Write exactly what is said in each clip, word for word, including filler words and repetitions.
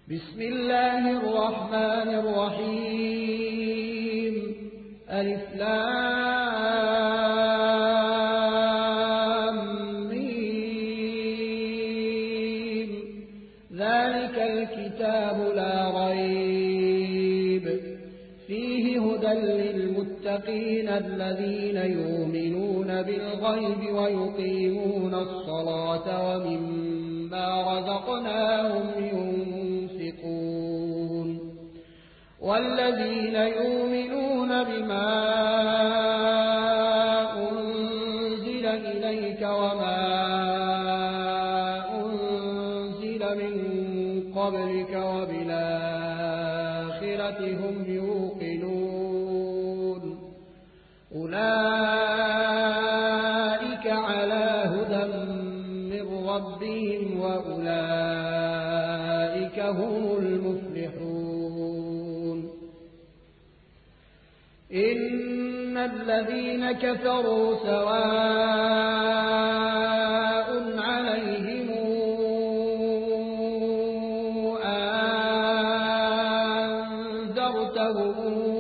بسم الله الرحمن الرحيم ألف لام ميم ذلك الكتاب لا ريب فيه هدى للمتقين الذين يؤمنون بالغيب ويقيمون الصلاة ومما رزقناهم ينفقون والذين يؤمنون بما أنزل إليك وما أنزل من قبلك وبالآخرة هم يوقنون أولئك على هدى من ربهم وأولئك هم المفلحون إن الذين كفروا سواء عليهم أنذرتهم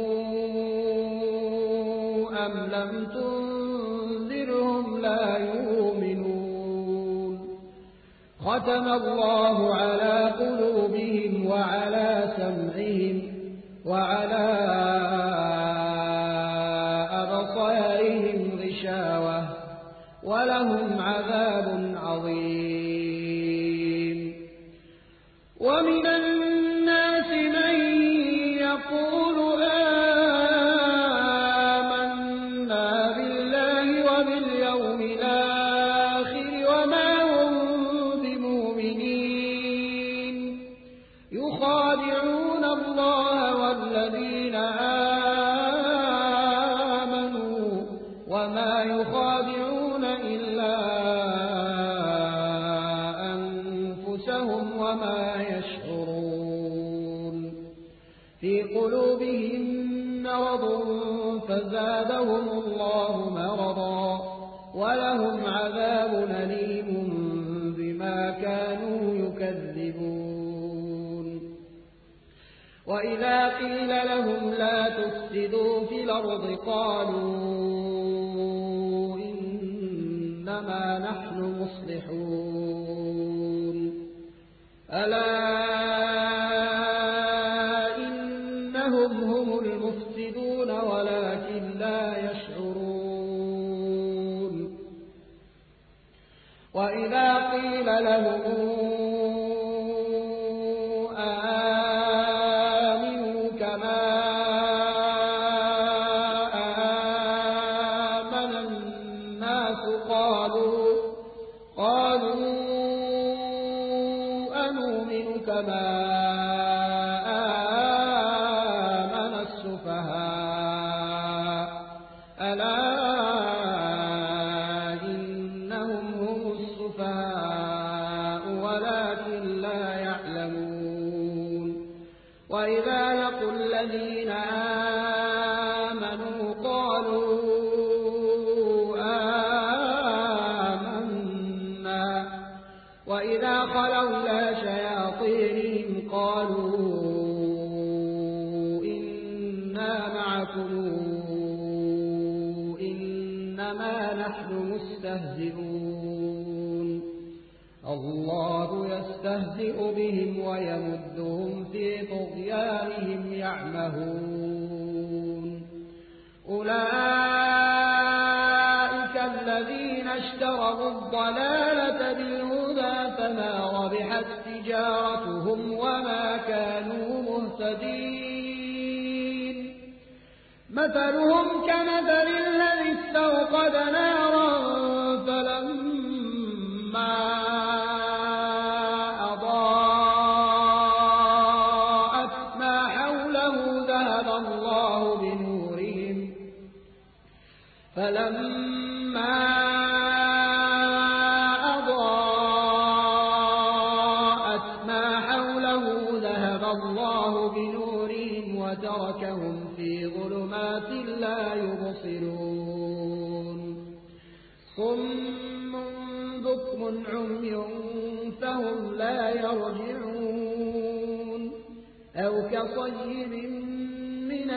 أم لم تنذرهم لا يؤمنون ختم الله على قلوبهم وعلى سمعهم وعلى أبصارهم غشاوة ولهم عذاب عظيم ومن الناس من يقول آمنا بالله وباليوم الآخر وما هم بمؤمنين يخادعون الله والذين آمنوا وما يخادعون إلا أنفسهم وما يشعرون في قلوبهم مرض فزادهم الله مرضا ولهم عذاب أليم بما كانوا يكذبون وإذا قيل لهم لا تفسدوا في الأرض قالوا إنما نحن مصلحون ألا إنهم هم المفسدون ولكن لا يشعرون وإذا قيل لهم آمنوا كما آمن الناس قالوا قالوا أنؤمن كما آمن السفهاء ألا إنهم هم السفهاء ولكن لا يعلمون وإذا لقوا الذين آمنوا قالوا آمنا وإذا خلوا إلى شياطينهم قالوا إنا معكم إنما نحن مستهزئون الله يستهزئ بهم ويمدهم في طغيانهم يعمهون أولئك الذين اشتروا الضلالة بالهدى فما ربحت تجارتهم وما كانوا مهتدين مثلهم كمثل الذي استوقد نارا فلما أضاءت ما حوله ذهب الله بنورهم فلما أضاءت ما حوله ذهب الله بنورهم وتركهم في ظلمات لا يبصرون صم بكم عمي فهم لا يرجعون كصيب من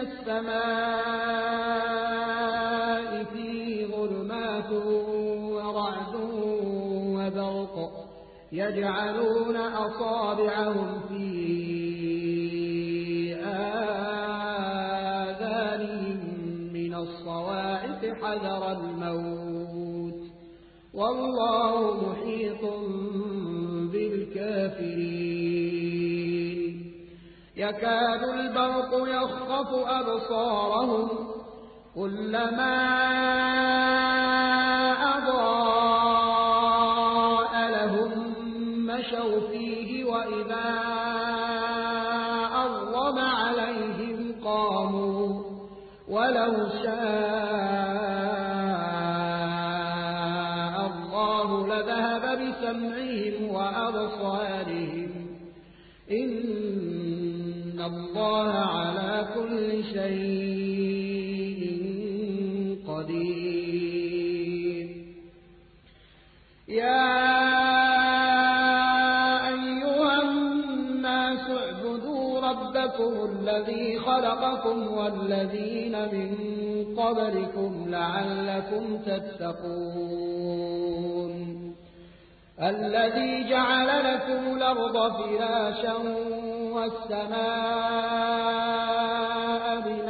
السماء فيه ظلمات ورعد وبرق يجعلون أصابعهم في آذانهم من الصواعق حذر الموت والله محيط بالكافرين يكاد البرق يخطف أبصارهم كلما أضاء لهم مشوا فيه وإذا أظلم عليهم قاموا ولو شاء الله لذهب بسمعهم وأبصارهم إن الله على كل شيء قدير يا أيها الناس اعبدوا ربكم الذي خلقكم والذين من قبلكم لعلكم تتقون الذي جعل لكم الأرض فراشا والسماء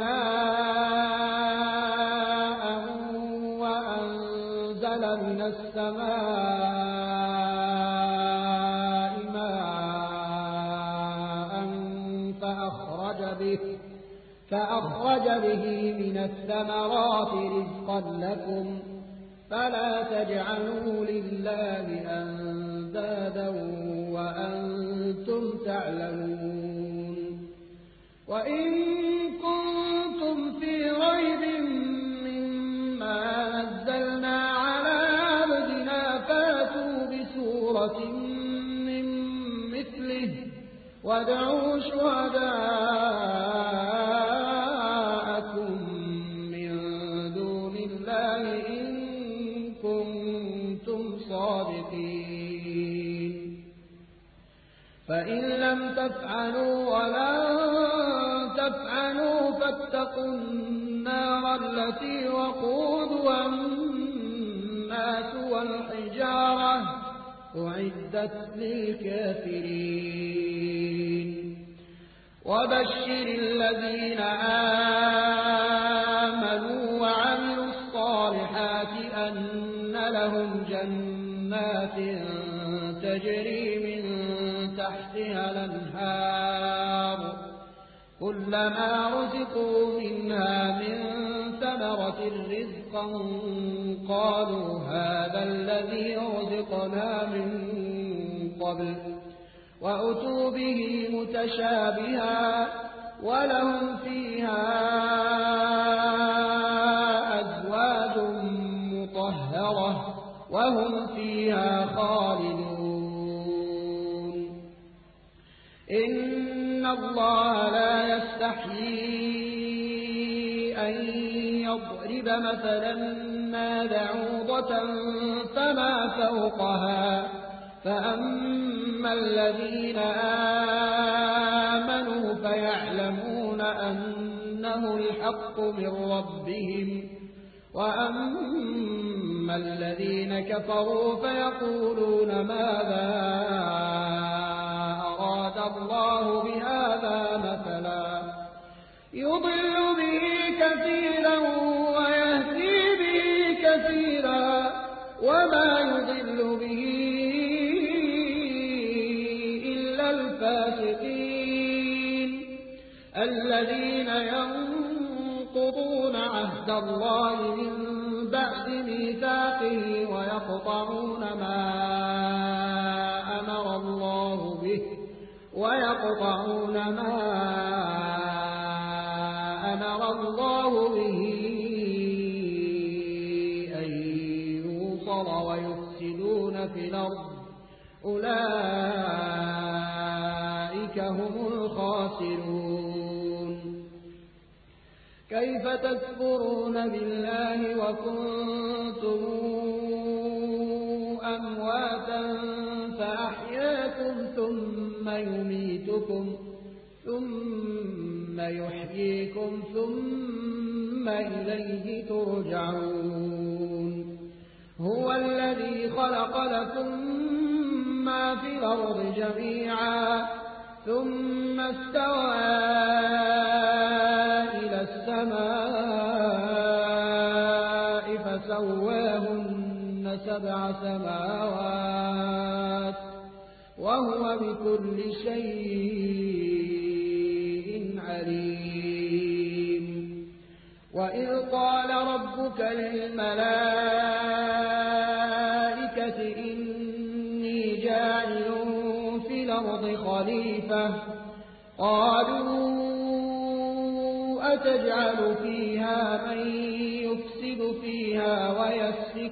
بناء وأنزل من السماء ماء فأخرج به, فأخرج به من الثمرات رزقا لكم فلا تجعلوا لله أندادا وأنتم تعلمون وإن كنتم في ريب مما نزلنا على عبدنا فاتوا بسورة من مثله وادعوا شهداءكم من دون الله إن كنتم صادقين فإن لم تفعلوا ولن تفعلوا فاتقوا النار التي وقودها الناس والحجارة أعدت للكافرين وبشر الذين آمنوا وعملوا الصالحات أن لهم جنات تجري من تحتها الأنهار كلما رزقوا منها من ثمرة رزقا قالوا هذا الذي رزقنا من قبل وأتوا به متشابها ولهم فيها أزواج مطهرة وهم فيها خالدون إن الله لا يستحيي أن يضرب مثلا ما بعوضة فما فوقها فأما الذين آمنوا فيعلمون أنه الحق من ربهم وأما الذين كفروا فيقولون ماذا أراد الله بهذا مثلا يضل به كثيرا ويهدي به كثيرا وما يضل به إلا الفاسقين الذين ينقضون عهد الله من بعد ميثاقه ويقطعون ما أمر الله به ويقطعون ما أمر الله به أن يوصل ويفسدون في الأرض أولئك هم الخاسرون كيف تكفرون بالله وكنتم أمواتا فأحياكم ثم يميتكم ثم ثم يحييكم ثم إليه ترجعون هو الذي خلق لكم ما في الأرض جميعا ثم استوى إلى السماء فسواهن سبع سماوات وهو بكل شيء عليم وإذ قال ربك للملائكة إني جاعل في الأرض خليفة قالوا أتجعل فيها من يفسد فيها ويسفك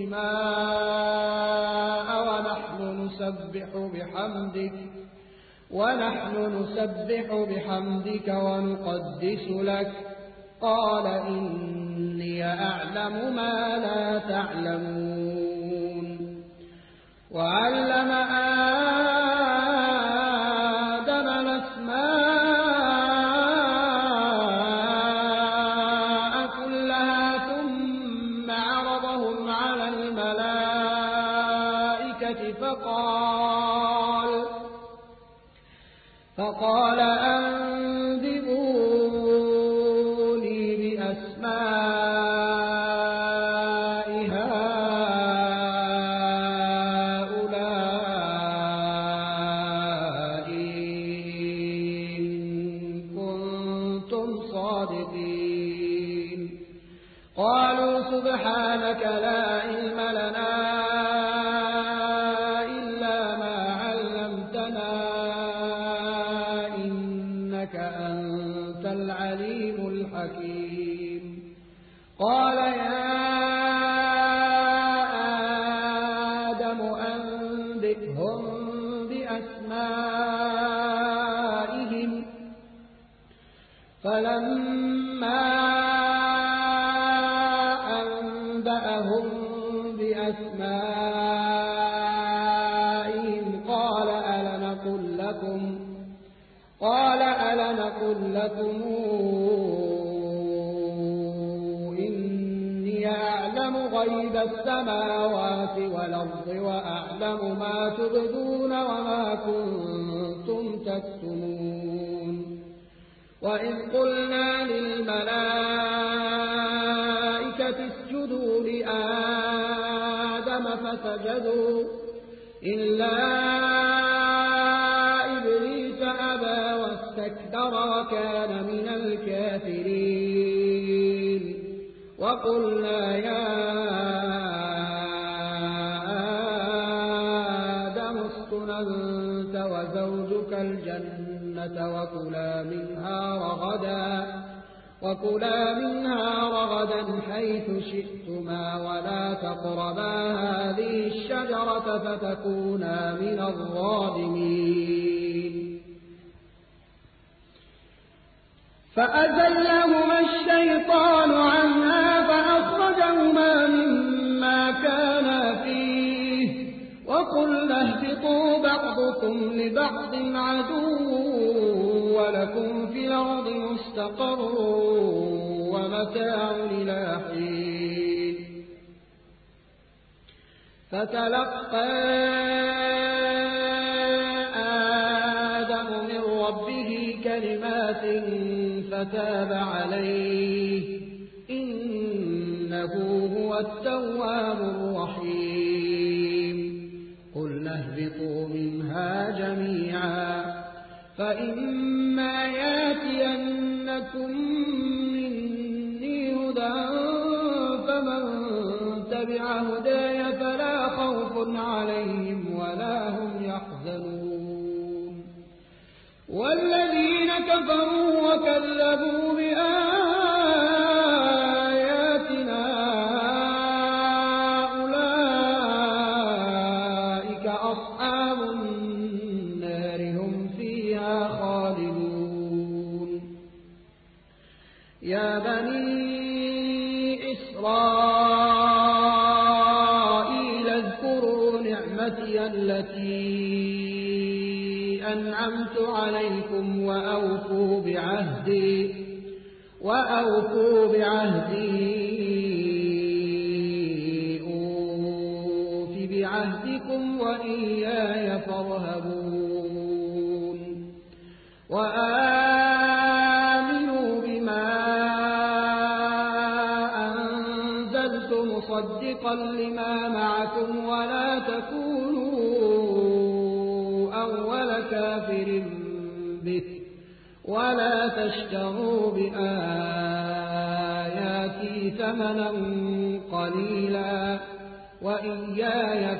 الدماء ونحن نسبح بحمدك ونحن نسبح بحمدك ونقدس لك قال إني أعلم ما لا تعلمون وعلم آدم الأسماء كلها ثم عرضهم على الملائكة فقال فقال أنبئوني بأسماء هؤلاء إن كنتم صادقين قالوا سبحانك لا علم لنا إلا ما علمتنا إنك أنت العليم الحكيم قال يا آدم أنبئهم بأسمائهم فلما أنبأهم بأسمائهم قال ألم أقل لكم قال ألم أقل لكم إني أعلم غيب السماوات والأرض وأعلم ما تبدون وما كنتم تكتمون وإذ قلنا للملائكة اسجدوا لآدم فسجدوا إلا إبليس أبى واستكبر وكان من الكافرين وقلنا يا آدم اسكن أنت وزوجك الجنة وكلا منها رغدا وكلا منها رغدا حيث شئتما ولا تقربا هذه الشجرة فتكونا من الظالمين فأزلهما الشيطان عنها فأخرجهما مما كانا فيه وقلنا اهبطوا بعضكم لبعض عدو ولكم في الأرض مستقر ومتاع إلى حين فتلقى آدم من ربه كلمات فتاب عليه إنه هو التواب الرحيم قلنا اهبطوا منها جميعا فإما ياتينكم مني هدى فمن تبع هداي فلا خوف عليهم ولا هم يحزنون والذين كفروا وكذبوا بآياتنا أولئك أصحاب النار هم فيها خالدون يا بني إسرائيل التي أنعمت عليكم وأوفوا بعهدي وأوفوا بعهدي أوف بعهدكم وإياي فارهبون وآمنوا بما أنزلت مصدقا لما معكم ولا تكونوا أول كافر به ولا تشتروا بآياتي ثمنا قليلا وإياي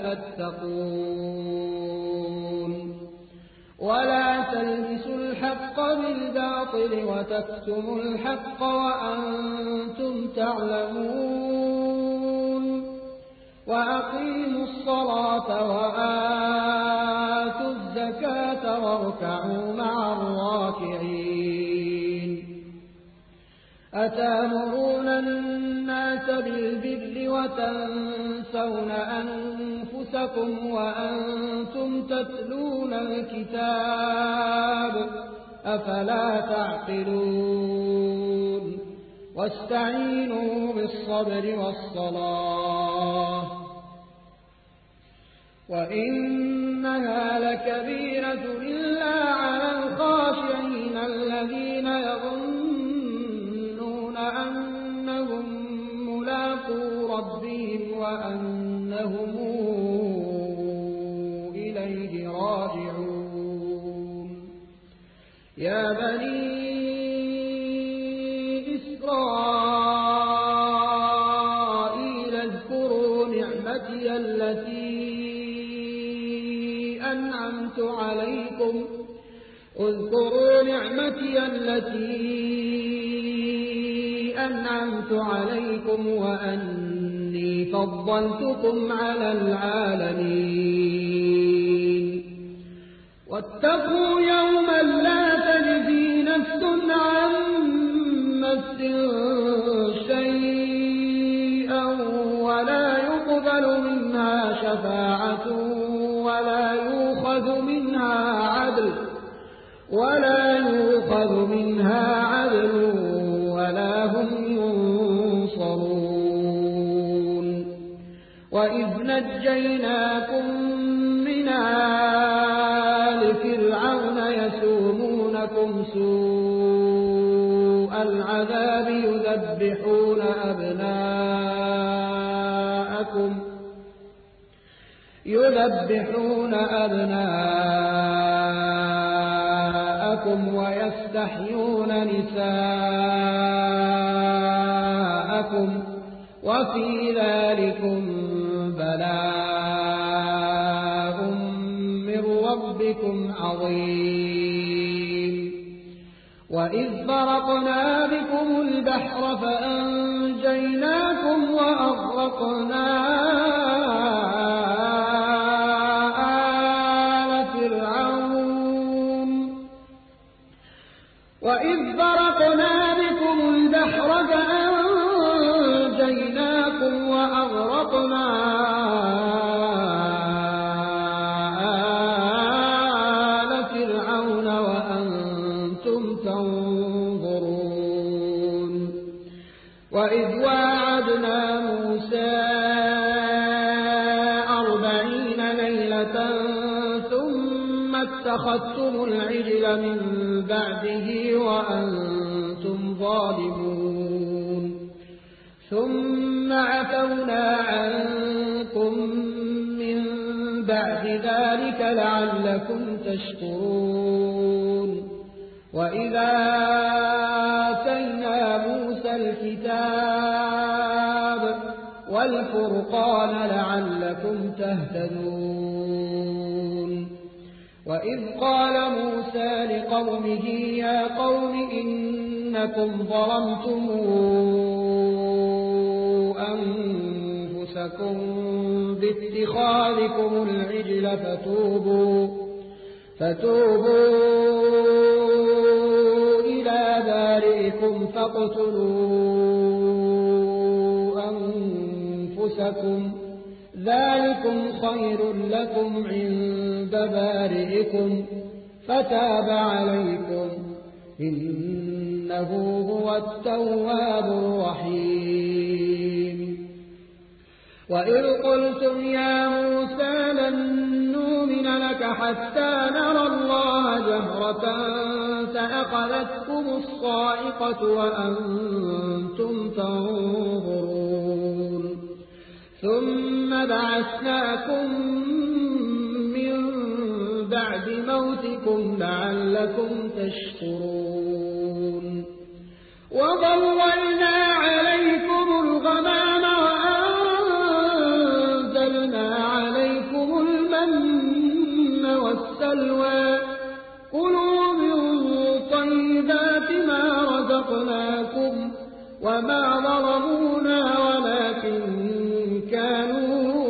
فاتقون ولا تلبسوا الحق بالباطل وتكتموا الحق وأنتم تعلمون وأقيموا الصلاة وآتوا الزكاة واركعوا مع الراكعين أتأمرون الناس بالبر وتنسون أنفسكم وأنتم تتلون الكتاب أفلا تعقلون واستعينوا بالصبر والصلاة وإنها لكبيرة إلا على الخاشعين الذين يظنون أنهم ملاقو ربهم وأنهم إليه راجعون يا بني إسرائيل اذكروا نعمتي التي أنعمت عليكم اذكروا نعمتي التي أنعمت عليكم وأني فضلتكم على العالمين واتقوا يوما لا تجزي نفس عن نفس شيئا ولا يقبل منها شفاعة ولا يؤخذ منها عدل ولا يؤخذ منها عدل ولا هم ينصرون وإذ نجيناكم من آل فرعون يسومونكم سوء العذاب يذبحون أبناءكم يذبحون أبناءكم ويستحيون نساءكم وفي ذلكم بلاء من ربكم عظيم وإذ فرقنا بكم البحر فأنجيناكم وأغرقنا وإذ فرقنا بكم البحر فأنجيناكم وأغرقنا آل فرعون وأنتم تنظرون وإذ واعدنا موسى أربعين ليلة ثم اتخذتم العجل من بعده وأنتم ظالمون ثم عفونا عنكم من بعد ذلك لعلكم تشكرون وإذا آتينا موسى الكتاب والفرقان لعلكم تهتدون وإذ قال موسى لقومه يا قوم إنكم ظلمتم أنفسكم باتخاذكم العجل فتوبوا فتوبوا إلى بارئكم فاقتلوا أنفسكم ذلكم خير لكم عند بارئكم فتاب عليكم إنه هو التواب الرحيم وإذ قلتم يا موسى لن نؤمن لك حتى نرى الله جهرة فأخذتكم الصاعقة وأنتم تنظرون ثم بعثناكم من بعد موتكم لعلكم تشكرون وظللنا عليكم الغمام وأنزلنا عليكم المن والسلوى كلوا من طيبات ما رزقناكم وما ظلمونا ولكن كانوا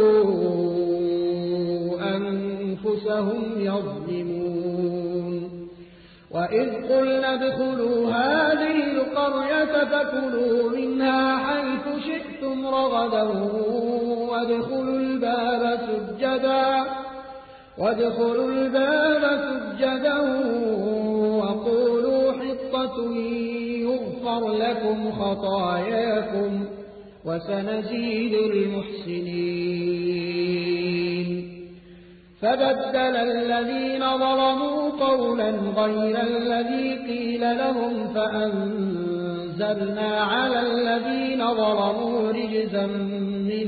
أنفسهم يظلمون وإذ قلنا ادخلوا هذه القرية فكلوا منها حيث شئتم رغدا وادخلوا الباب سجدا وادخلوا الباب سجدا وقولوا حطة يغفر لكم خطاياكم وسنزيد المحسنين فبدل الذين ظلموا قولا غير الذي قيل لهم فأنزلنا على الذين ظلموا رجزا من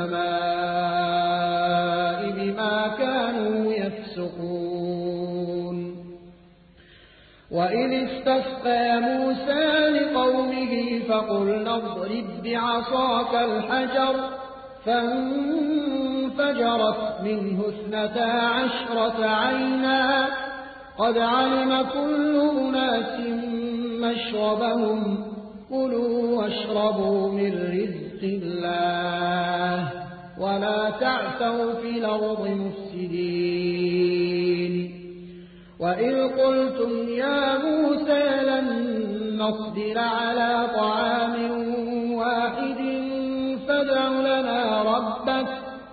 السماء بما كانوا يفسقون وإذ استسقى موسى لقومه فقلنا اضرب بعصاك الحجر فانفجرت منه اثنتا عشرة عينا قد علم كل أناس مشربهم كلوا واشربوا من رزق الله ولا تعثوا في الأرض مفسدين وإذ قلتم يا موسى لن نصبر على طعام واحد فادع لنا ربك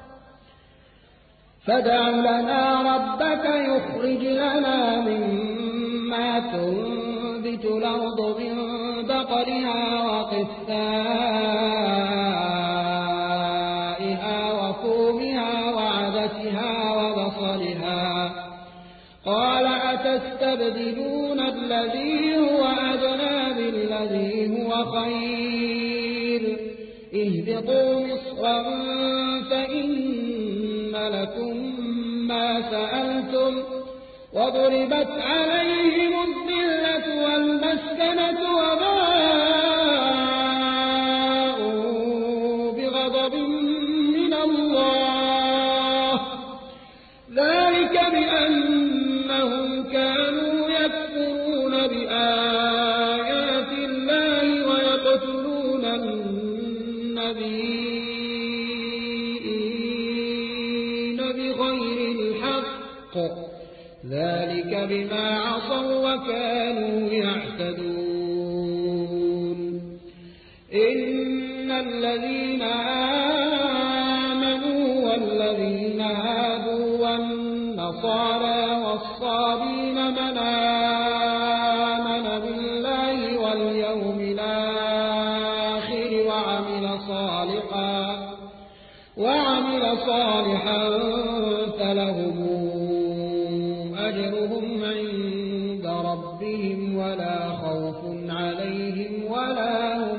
فادع لنا ربك يخرج لنا مما تنبت الأرض من بقرها وقثائها وفومها وعدسها وبصلها قال أتستبدلون الذي هو أدنى بالذي هو خير اهبطوا مصرا فإن لكم ما سألتم وضربت عليهم الذلة والمسكنة وباءوا بغضب من الله ذلك بأنهم كانوا يكفرون بآيات الله ويقتلون النبيين بغير الحق ذلك بما عصوا وكانوا يعتدون إن الذين آمنوا والذين هادوا والنصارى والصابين من آمن بالله واليوم الآخر وعمل صالحا وعمل صالحا فلهم أجرهم عند ربهم ولا خوف عليهم ولا هم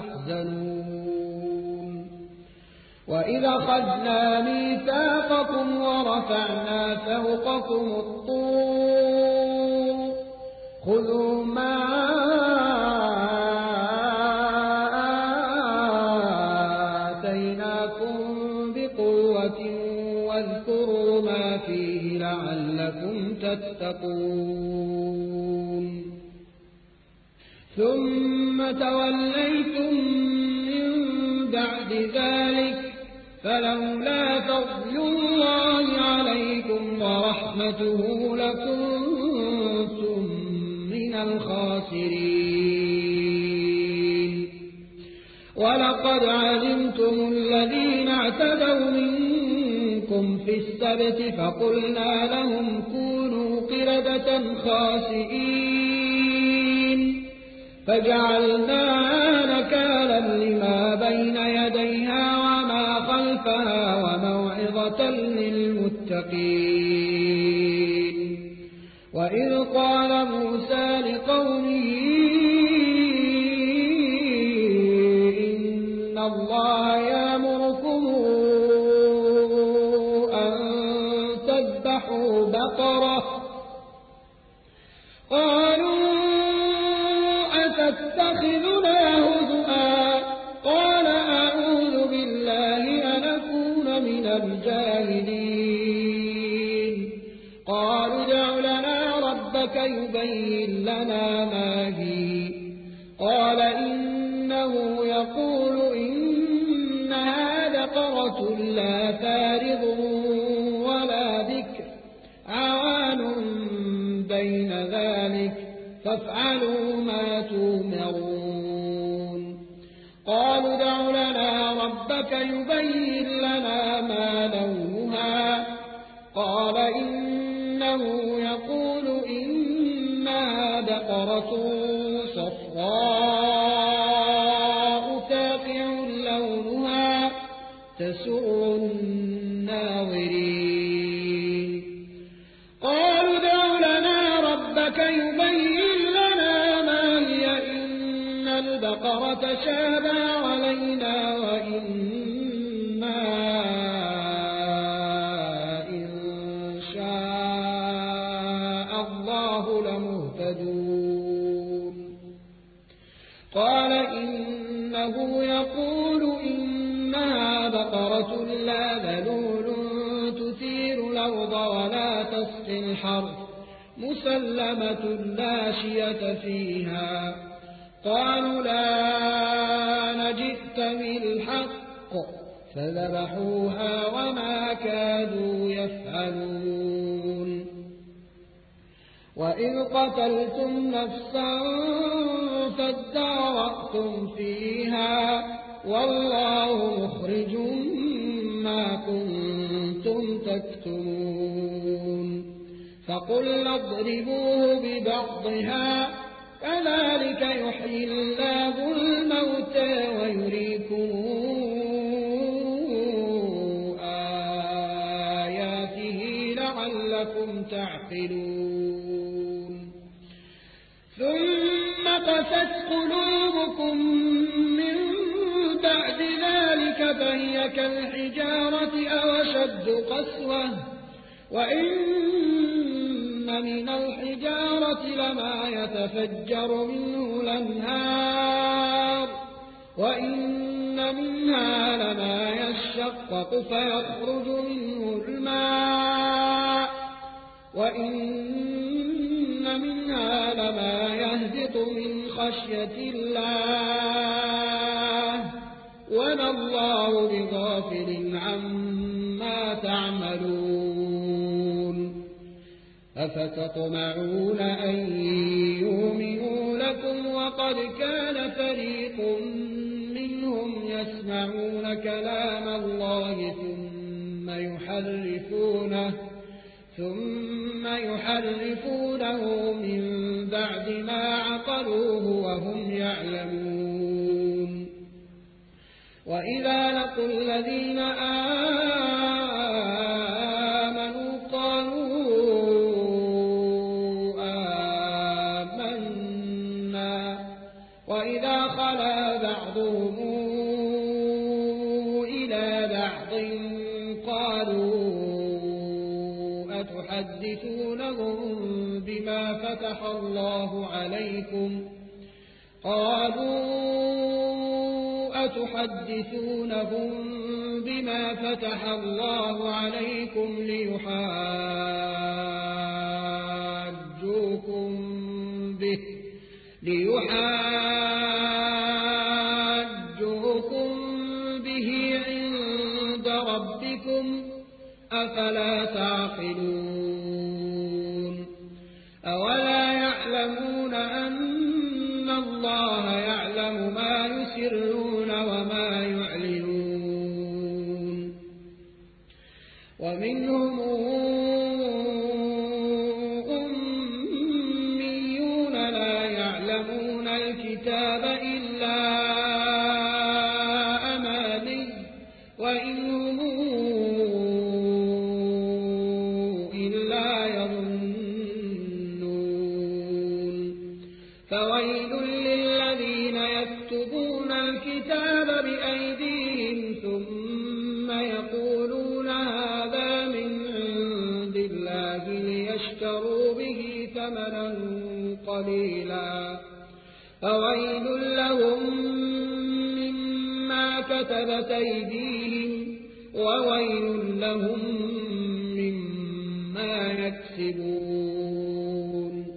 يحزنون وإذا أخذنا ميثاقكم ورفعنا فوقكم الطور خذوا ما آتيناكم بقوة واذكروا ما فيه لعلكم تتقون ثم توليتم من بعد ذلك فلولا فضل الله عليكم ورحمته لكنتم من الخاسرين ولقد علمتم الذين اعتدوا منكم في السبت فقلنا لهم كونوا قردة خاسئين فجعلناها نكالا لما بين يديها وما خلفها وموعظة للمتقين. وإذ قال موسى لقومه إن الله يأمركم أن تذبحوا بقرة قالوا أتتخذنا هزؤا قال أعوذ بالله أن أكون من الجاهلين. قالوا ادع لنا ربك يبين لنا ما هي قال إنه يقول إنها بقرة لا فارض ولا بكر عوان بين ذلك فافعلوا ما تؤمرون. قالوا ادع لنا ربك يبين لنا ما لونها قال إنه يقول إنها بقرة صفراء فاقع لونها تسر الناظرين. قالوا ادع لنا ربك يبين لنا ما هي إن البقرة تشابه علينا وإنا إن شاء الله لمهتدون. قال إنه يقول إنها بقرة لا ذلول تثير الأرض ولا تسقي الحرث مسلمة لا شية فيها. قالوا لا نجئت بالحق فذبحوها وما كادوا يفعلون. وإذ قتلتم نفسا فادارأتم فيها والله مخرج ما كنتم تكتمون. فقلنا اضربوه ببعضها كذلك يحيي الله الموتى ويريكم آياته لعلكم تعقلون. ثم قست قلوبكم من بعد ذلك فهي كالحجارة أو أشد قسوة وإن من الحجارة لما يتفجر منه الأنهار وإن منها لما يشقق فيخرج منه الماء وإن منها لما يهبط من خشية الله وما الله بغافل عما تعملون. أفتطمعون أن يؤمنوا لكم وقد كان فريق منهم يسمعون كلام الله ثم يحرفونه ثم يحرفونه من بعد ما عقلوه وهم يعلمون. وإذا لقوا الذين آمنوا قالوا آمنا وإذا خلا بعضهم إلى بعض قالوا أتحدثونهم بما فتح الله عليكم قالوا أتحدثونهم بما فتح الله عليكم ليحاجوكم به ليحاجوكم به عند ربكم أفلا تعقلون. أولا يعلمون أن الله يعلم ما يسرون وما يعلنون. ومنهم الكتاب إلا أماني وإن هم إلا يظنون فويل للذين يكتبون الكتاب بأيديهم ثم يقولون هذا من عند الله ليشتروا به ثمنا قليلا فويل لهم مما كتبت أيديهم وويل لهم مما يكسبون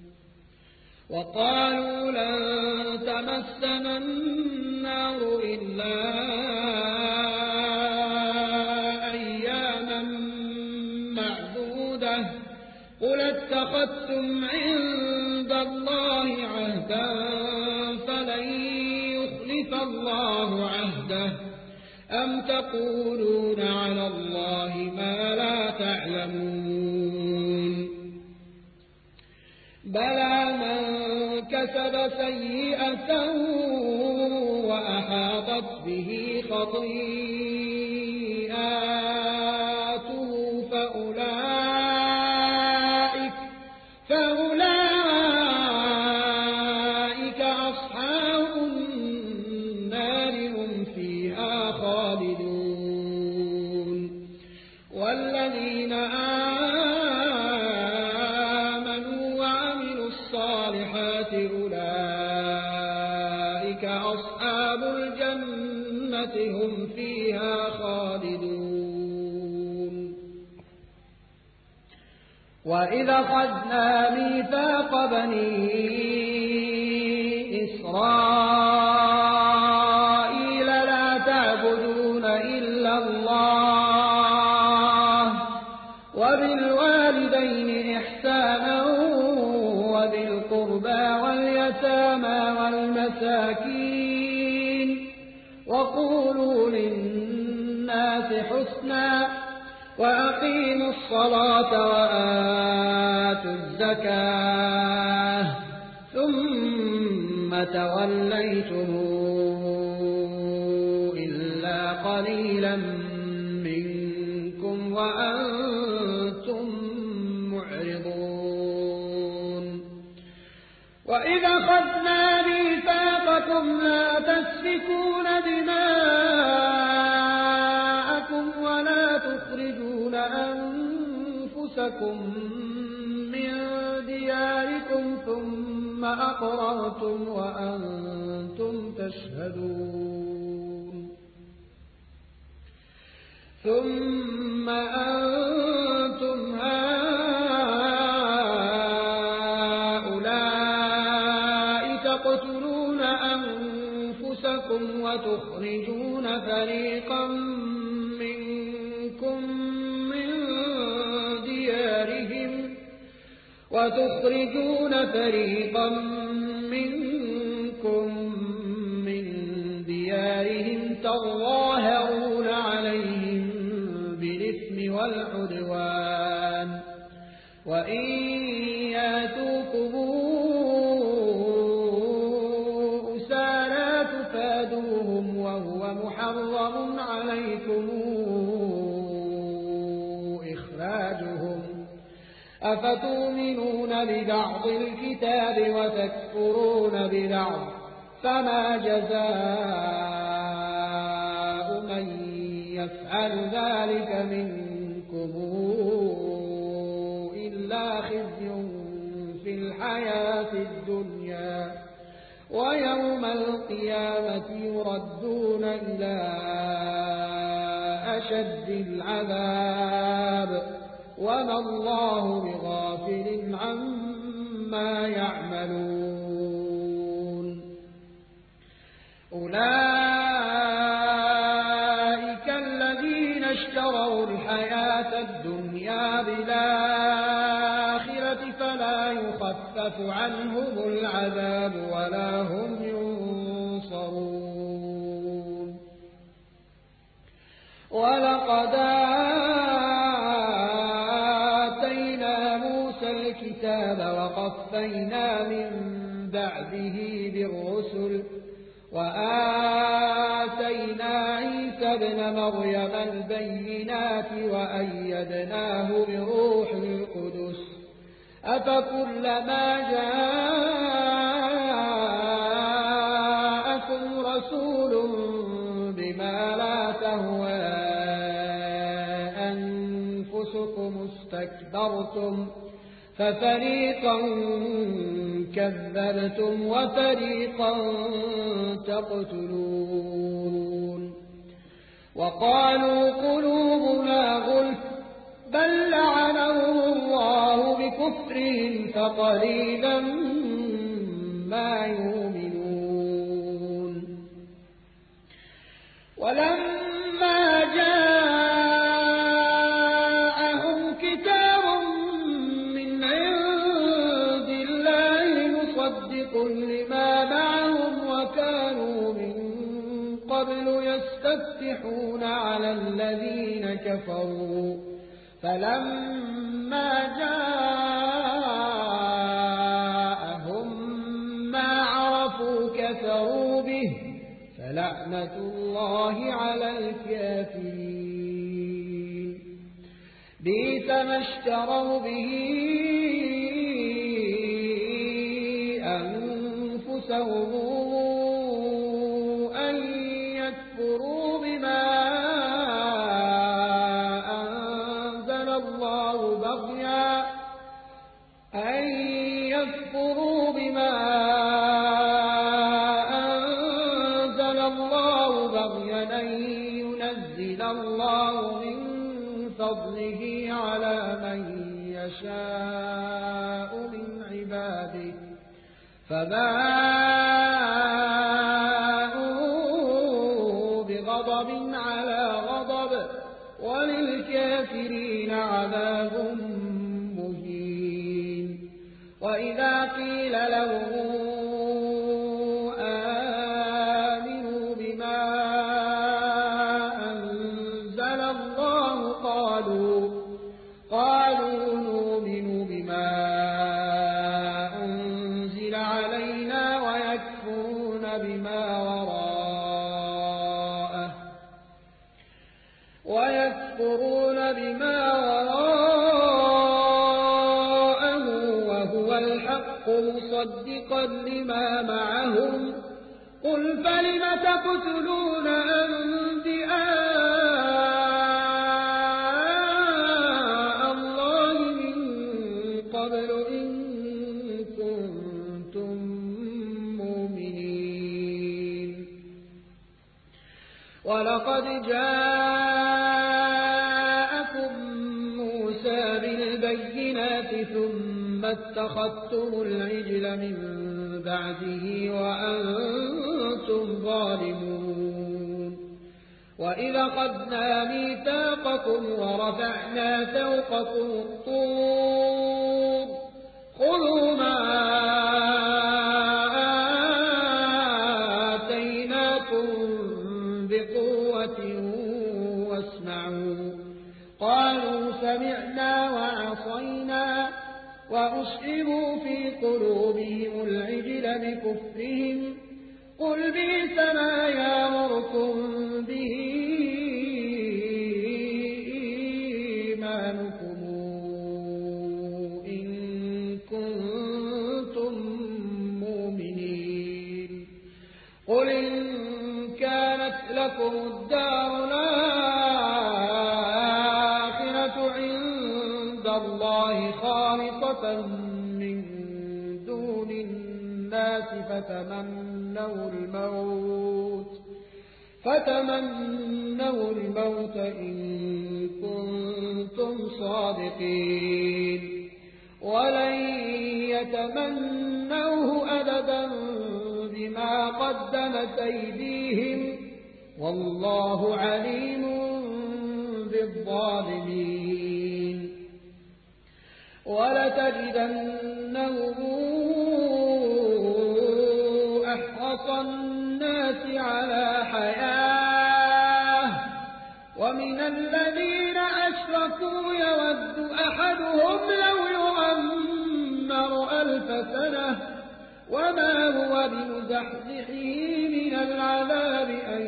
وقالوا لن تمسنا النار إلا أياما معدودة قل اتخذتم عند الله عهدا فلن يخلف الله عهده أم تقولون على الله ما لا تعلمون بلى من كسب سيئة وأحاطت به خطيئاته فأولئك فأولئك أصحاب النار هم فيها خالدون والذين آمنوا وعملوا الصالحات أولئك أصحاب الجنة هم فيها خالدون وإذا أخذنا ميثاق بني إسرائيل لا تعبدون إلا الله وبالوالدين إحسانا وذي القربى واليتامى والمساكين وقولوا للناس حسنا وأقيموا الصلاة وآتوا الزكاة ثم توليتم إلا قليلا منكم وأنتم معرضون وإذا أخذنا ميثاقكم لا تسفكون دماءكم ولا تخرجون أنفسكم من دياركم ثم أقررتم وأنتم تشهدون ثم أنتم هؤلاء تقتلون أنفسكم وتخرجون فريقا منكم من ديارهم وتخرجون فريقا منكم من ديارهم تظاهرون عليهم بالإثم والعدوان وإن ياتوكم أسارى تفادوهم وهو محرم عليكم إخراجهم أفتؤمنون ببعض الكتاب وتكفرون ببعض فما جزاء من يفعل ذلك منكم إلا خزي في الحياة الدنيا ويوم القيامة يردون إلى أشد العذاب وما الله بغافل عما يعملون أولئك الذين اشتروا الحياة الدنيا بالآخرة فلا يخفف عنهم العذاب ولا هم ينصرون ولقد آتينا موسى الكتاب وقفينا من بعده بالرسل وآتينا عيسى ابن مريم البينات وأيدناه بروح القدس أفكلما جاءكم رسول بما لا تهوى أنفسكم استكبرتم ففريقا كذبتم وفريقا تقتلون وقالوا قلوبنا غلف بل لعنهم الله بكفرهم فقليلا ما يؤمنون ولما جاءهم كتاب من عند الله مصدق لما معهم وكانوا من قبل يستفتحون على الذين كفروا فلما جاءهم ما عرفوا كفروا به فلعنة الله على الكافرين بئس ما اشتروا به أنفسهم أن يكفروا بما أن يكفروا بما أنزل الله بغيا أن ينزل الله من فضله على من يشاء من عباده فباءوا بغضب على غضب وللكافرين عذاب وإذا قيل لهم آمنوا بما أنزل الله قالوا قالوا نؤمن بما أنزل علينا ويكفرون بما وراءه ويكفرون بما وراءه الحق مصدقا لما معهم قل فلم تقتلون أنبياء الله من قبل إن كنتم مؤمنين ولقد جاءكم موسى بالبينات ثم ثم اتخذتم العجل من بعده وأنتم ظالمون وإذا أخذنا ميثاقكم ورفعنا فوقكم الطور خذوا ما آتيناكم بقوة واسمعوا قالوا سمعنا وعصينا وأشربوا في قلوبهم العجل بكفرهم قل بئس ما يأمركم به إيمانكم إن كنتم مؤمنين قل إن كانت لكم الدار الآخرة عند الله خالصة من دون الناس فتمنوا الموت فتمنوا الموت إن كنتم صادقين ولن يتمنوه أبدا بما قدمت أيديهم والله عليم بالظالمين ولتجدنهم أحرص الناس على حياة ومن الذين أشركوا يود أحدهم لو يعمر ألف سنة وما بمزحزحه من العذاب أن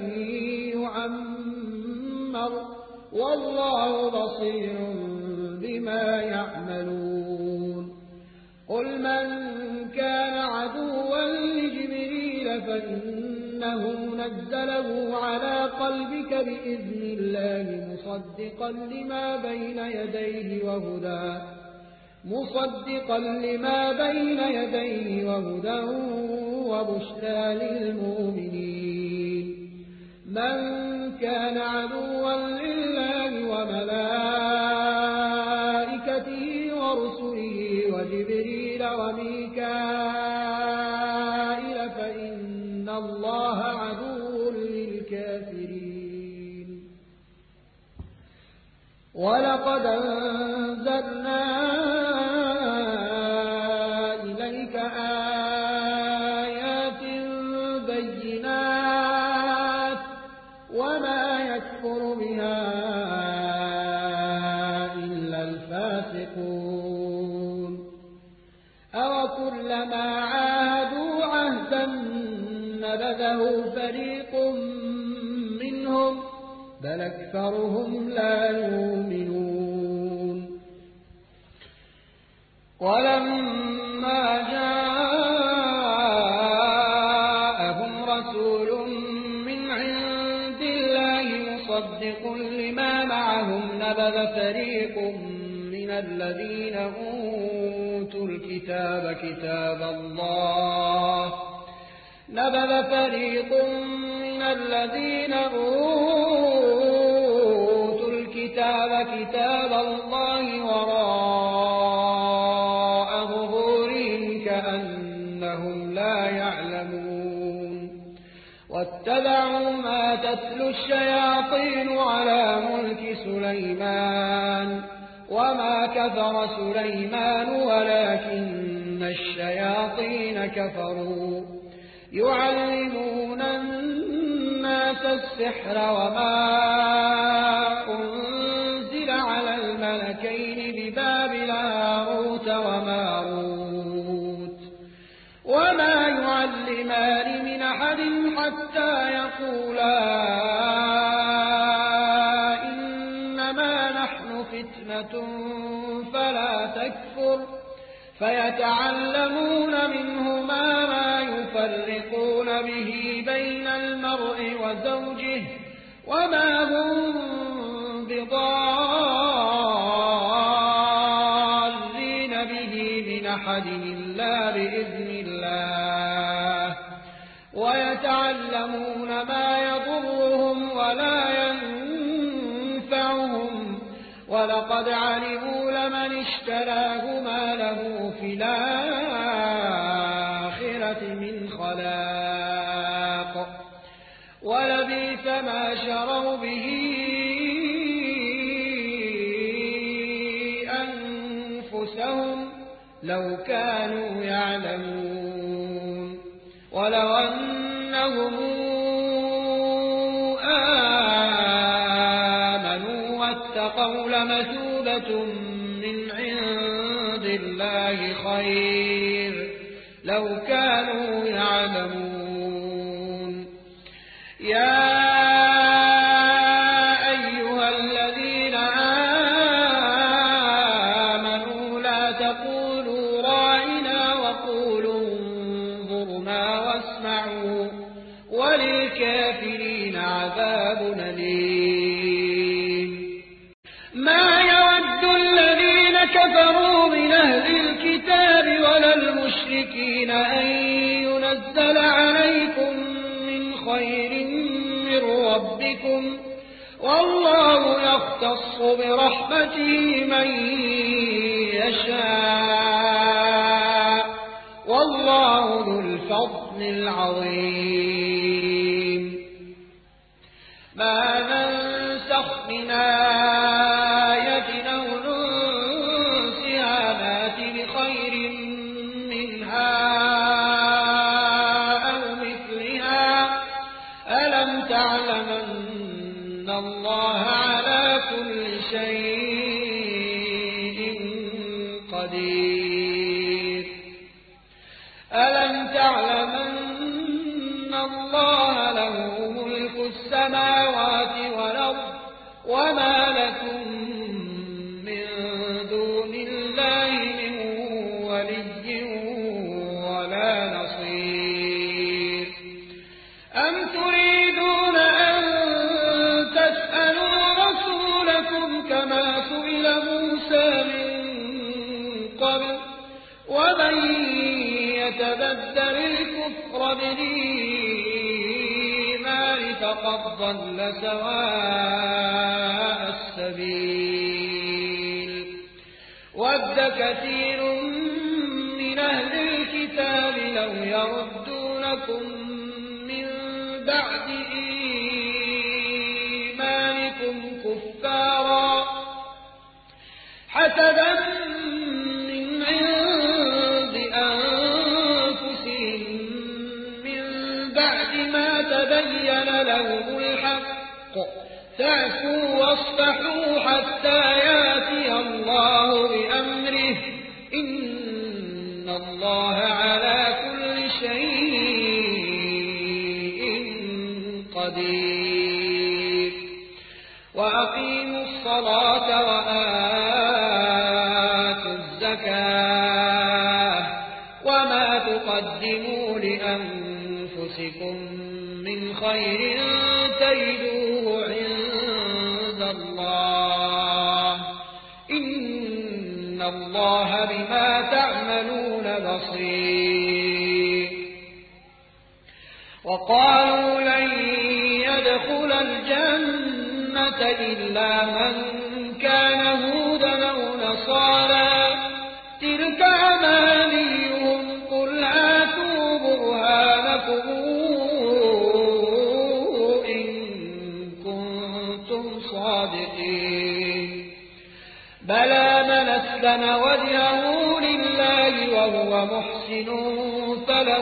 يعمر والله بصير بما يعملون قل من كان عدوا لجبريل فإنه نزله على قلبك بإذن الله مصدقا لما بين يديه وهدى مصدقا لما بين يديه وهدى وبشرى للمؤمنين من كان عدوا لله وملائكته ورسله وجبريل وميكائيل فإن الله عدو للكافرين ولقد أنزلنا إليك آيات بينات وما يكفر بها إلا الفاسقون أوكلما عاهدوا عهدا نبذه فريق منهم بل أكثرهم لا يؤمنون ولما جاءهم رسول من عند الله مصدق لما معهم نبذ فريق من الذين أوتوا الكتاب كتاب الله نبذ فريق من الذين أوتوا الكتاب كتاب الله وراء ظهورهم كأنهم لا يعلمون واتبعوا ما تتلو الشياطين على ملك سليمان وما كفر سليمان ولكن الشياطين كفروا يعلمون الناس السحر وما أنزل على الملكين ببابل هاروت وماروت وما يعلمان من أحد حتى يقولا إنما نحن فتنة فلا تكفر فيتعلمون منهما ما يفرقون به بين المرء وزوجه وما هم بضارين به من أحد إلا بإذن الله ويتعلمون ما يضرهم ولا ينفعهم ولقد علموا لمن اشتراه ما له في الآخرة من خلاق ولبئس ما شروا به أنفسهم لو كانوا يعلمون ولو أنهم آمنوا واتقوا لمثوبة من عند الله خير لو كانوا يعلمون يا أيها الذين آمنوا لا تقولوا راعنا وقولوا انظرنا واسمعوا وللكافرين عذاب أليم ما يود الذين كفروا من أهل الكتاب ولا المشركين أن ينزل عليكم من خير من ربكم والله يختص برحمته من يشاء والله ذو الفضل العظيم ما ننسخ من آية أو ننسها نات بخير منها أو مثلها ألم تعلم أن الله على كل شيء قدير ألم تعلم أن الله له ملك السماوات والأرض وما لكم من دون الله من ولي ولا نصير أم تريدون أن تسألوا رسولكم كما سئل موسى من قبل ومن يتبدل الكفر بالإيمان فقد ضل سواء السبيل ود كثير من أهل الكتاب لو يردونكم من بعد إيمانكم كفارا حسبا من عند أنفسهم من بعد ما تبين لهم الحق فاعفوا واصفحوا حتى يأتي الله بأمره إن الله على كل شيء قدير وأقيموا الصلاة وآتوا الزكاة وما تقدموا لأنفسكم من خير تجدوه عند الله إن الله بما تعملون بصير وقالوا لن يدخل الجنة إلا من كان هودا أو نصارى تلك أمانيهم قل هاتوا برهانكم إن كنتم صادقين بلى من أسلم وجهه لله وهو محسن فله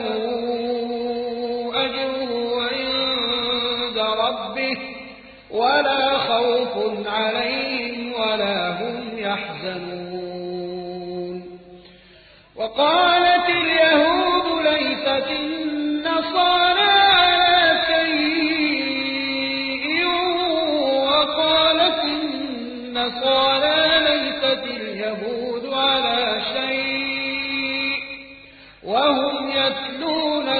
أجره عند ربه ولا خوف عليهم ولا هم يحزنون وقالت اليهود ليست النصارى على شيء وقالت النصارى ليست اليهود على شيء وهم يتلون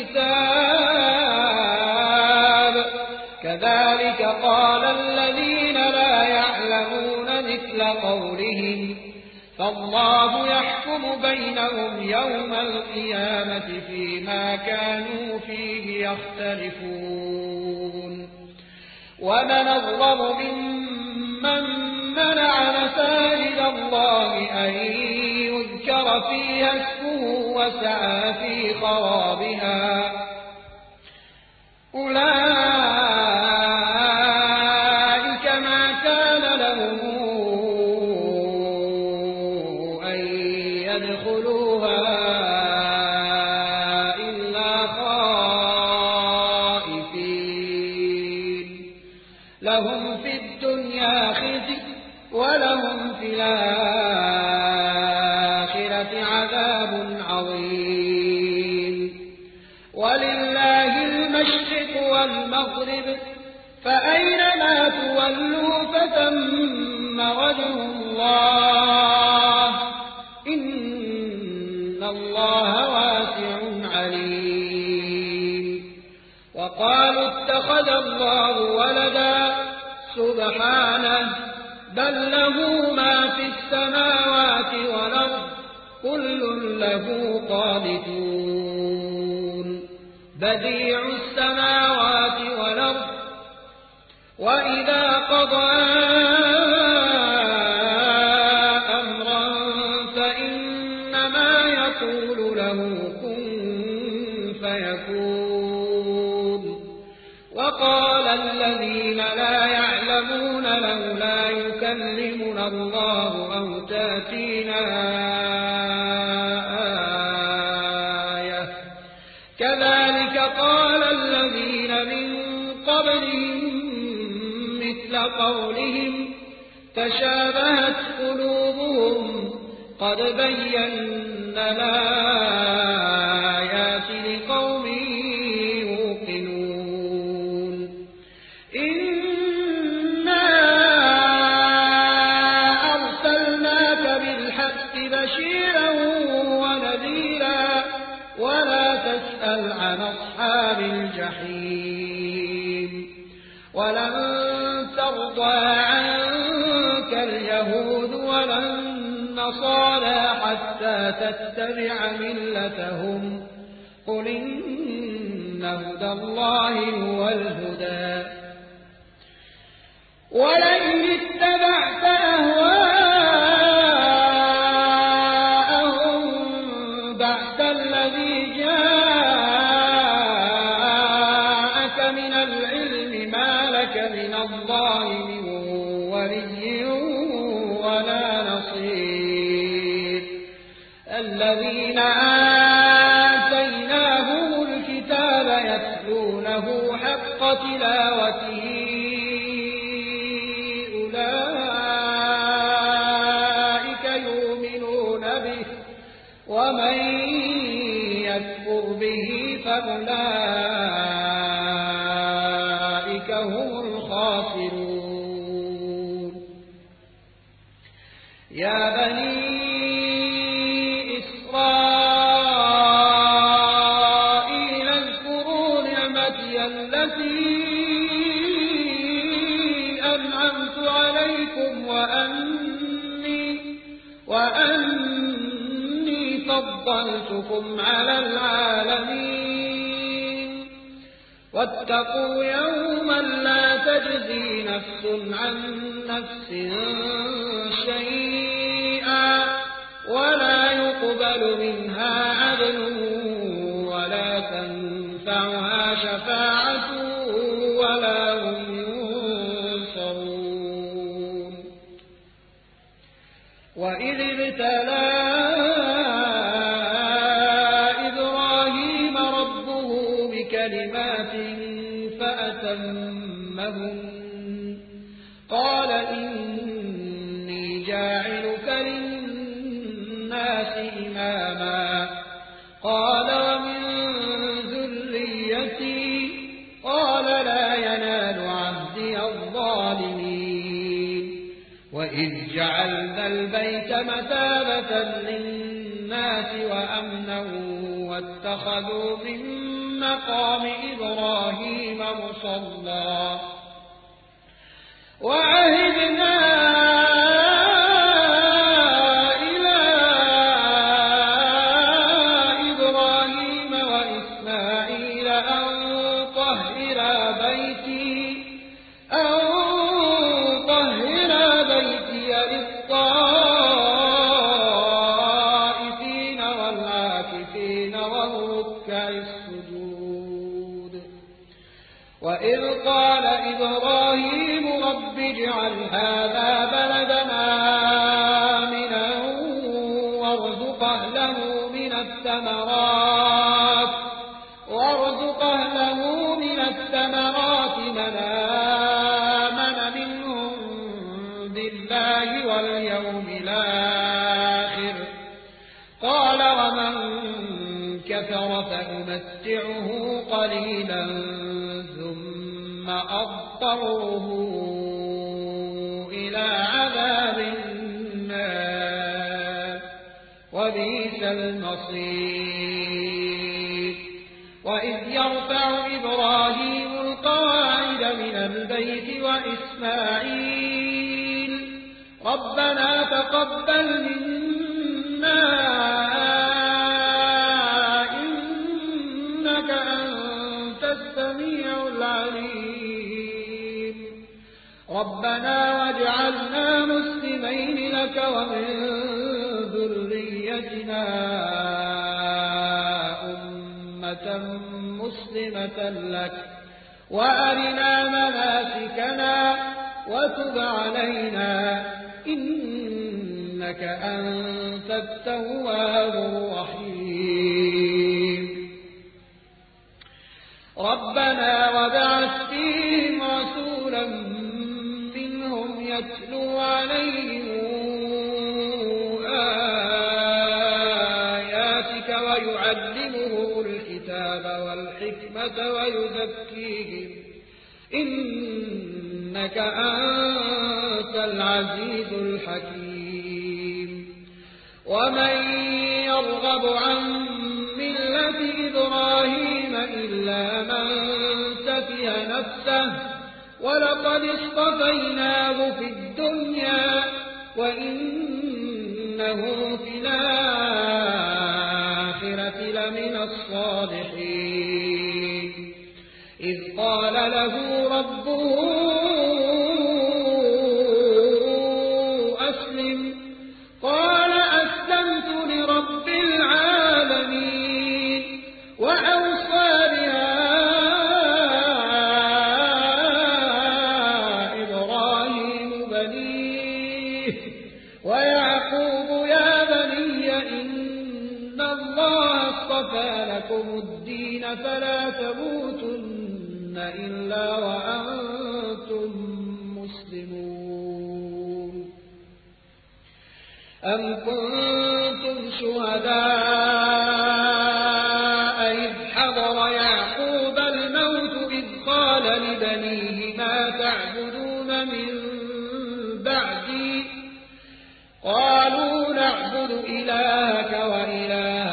الكتاب كذلك قال الذين لا يعلمون مثل قولهم فالله يحكم بينهم يوم القيامة فيما كانوا فيه يختلفون ومن أظلم ممن منع مساجد الله أن يذكر فيها اسمه وسعى في خرابها أولئك ما كان لهم أن يدخلوها إلا خائفين لهم في الدنيا خزي ولهم في الآخرة عذاب عظيم ولله المشرق والمغرب فأينما تولوا فثم وجه الله إن الله واسع عليم وقالوا اتخذ الله ولدا سبحانه بل له ما في السماوات والأرض كل له قانتون بديع السماوات والأرض وإذا قضى أمرا فإنما يقول له كن فيكون وقال الذين لا يعلمون لولا يكلمنا الله أو تأتينا آية كذلك قال الذين من قبلهم مثل قولهم تشابهت قلوبهم قد بينا الآيات لقوم يوقنون تسأل عن أصحاب الجحيم ولن ترضى عنك اليهود ولا النصارى حتى تتبع ملتهم قل إن هدى الله هو الهدى ولئن اتبعت أهواءهم بعد الذي جاءك من العلم ما لك من الله من ولي ولا نصير الذين آتيناهم الكتاب يتلونه حق تلاوته ومن يكفر به فأولئك هم الخاسرون يا بني إسرائيل اذكروا نعمتي التي أنعمت عليكم وأني وأني فضلتكم على العالمين واتقوا يوما لا تجزي نفس عن نفس شيئا ولا يقبل منها عدل ولا تنفعها شفاعة ولا هم ينصرون وإذ ابتلى كلمات فأتمهن قال إني جاعلك للناس إماما قال ومن ذريتي قال لا ينال عهدي الظالمين وإذ جعلنا البيت مثابة للناس وأمنا واتخذوا من مقام إبراهيم مصلى وعهدنا إلى إبراهيم وإسماعيل أن طهرا بيتي أن طهرا بيتي للطائفين والعاكفين والركع السجود وإذ قال إبراهيم رب اجعل هذا بلدنا آمنا وارزق أهله من الثمرات وارزق أهله من الثمرات من آمن منهم بالله واليوم الآخر قال ومن كفر فأمتعه قليلا ثم أضطره إلى عذاب النار وبئس المصير وإذ يرفع إبراهيم القواعد من البيت وإسماعيل ربنا تقبل منا إنك أنت السميع العليم ربنا واجعلنا مسلمين لك ومن ذريتنا أمة مسلمة لك وأرنا مناسكنا وتب علينا إنك أنت التواب الرحيم ربنا وبعث فيهم رسولا منهم يتلو عليهم آياتك ويعلمهم الكتاب والحكمة ويزكيهم إنك أنت العزيز الحكيم ومن يرغب عن ملة ملة إبراهيم إلا من سفه نفسه ولقد اصطفيناه في الدنيا وإنه في الآخرة لمن الصالحين إذ قال له ربه أسلم قال أسلمت لرب العالمين وأوصى بها إبراهيم بنيه ويعقوب يا بني إن الله اصطفى لكم الدين فلا تموتن إلا وأنتم مسلمون أم كنتم شهداء إذ حضر يعقوب الموت إذ قال لبنيه ما تعبدون من بعدي قالوا نعبد إلهك وإله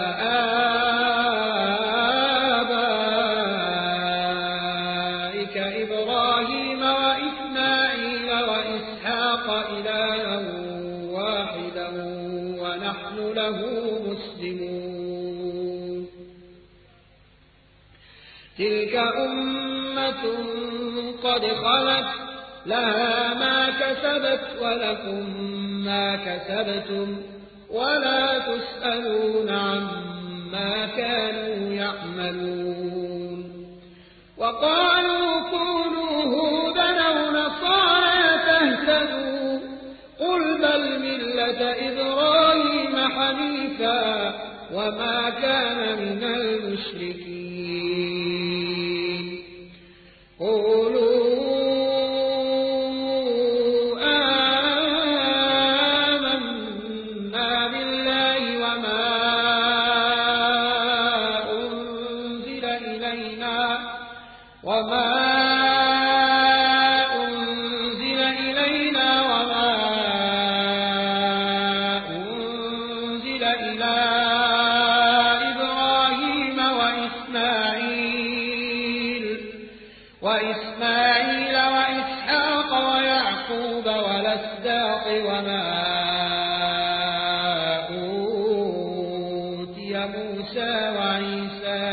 آبائك إبراهيم وإسماعيل وإسحاق إلها واحدا ونحن له مسلمون تلك أمة قد خلت لها ما كسبت ولكم ما كسبتم ولا تسألون عما كانوا يعملون وقالوا كونوا هودا أو نصارى تهتدوا قل بل ملة إبراهيم حنيفا وما كان من المشركين قولوا وما أنزل إلينا وما أنزل إلى إبراهيم وإسماعيل وإسماعيل وإسحاق ويعقوب والأسباط وما أوتي موسى وعيسى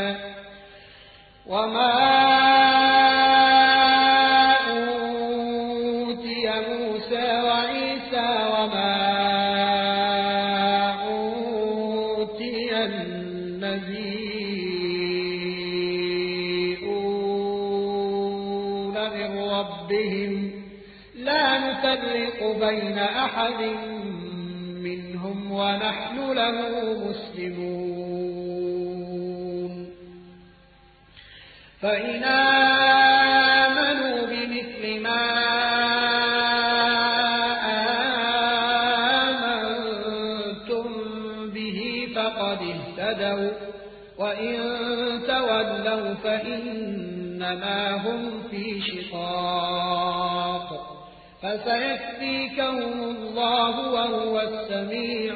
وما لا نفرق بين أحد منهم ونحن له مسلمون فإن آمنوا بمثل ما آمنتم به فقد اهتدوا وإن تولوا فإنما هم في شقاق فسيكفيكهم الله وهو السميع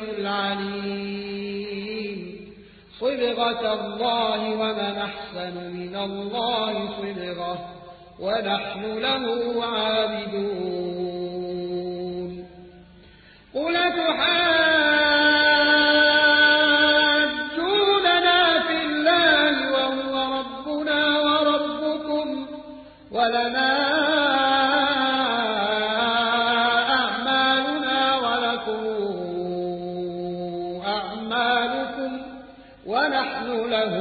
العليم صبغة الله ومن أحسن من الله صبغة ونحن له عابدون قل تحاجوننا في الله وهو ربنا وربكم ولنا ونحن له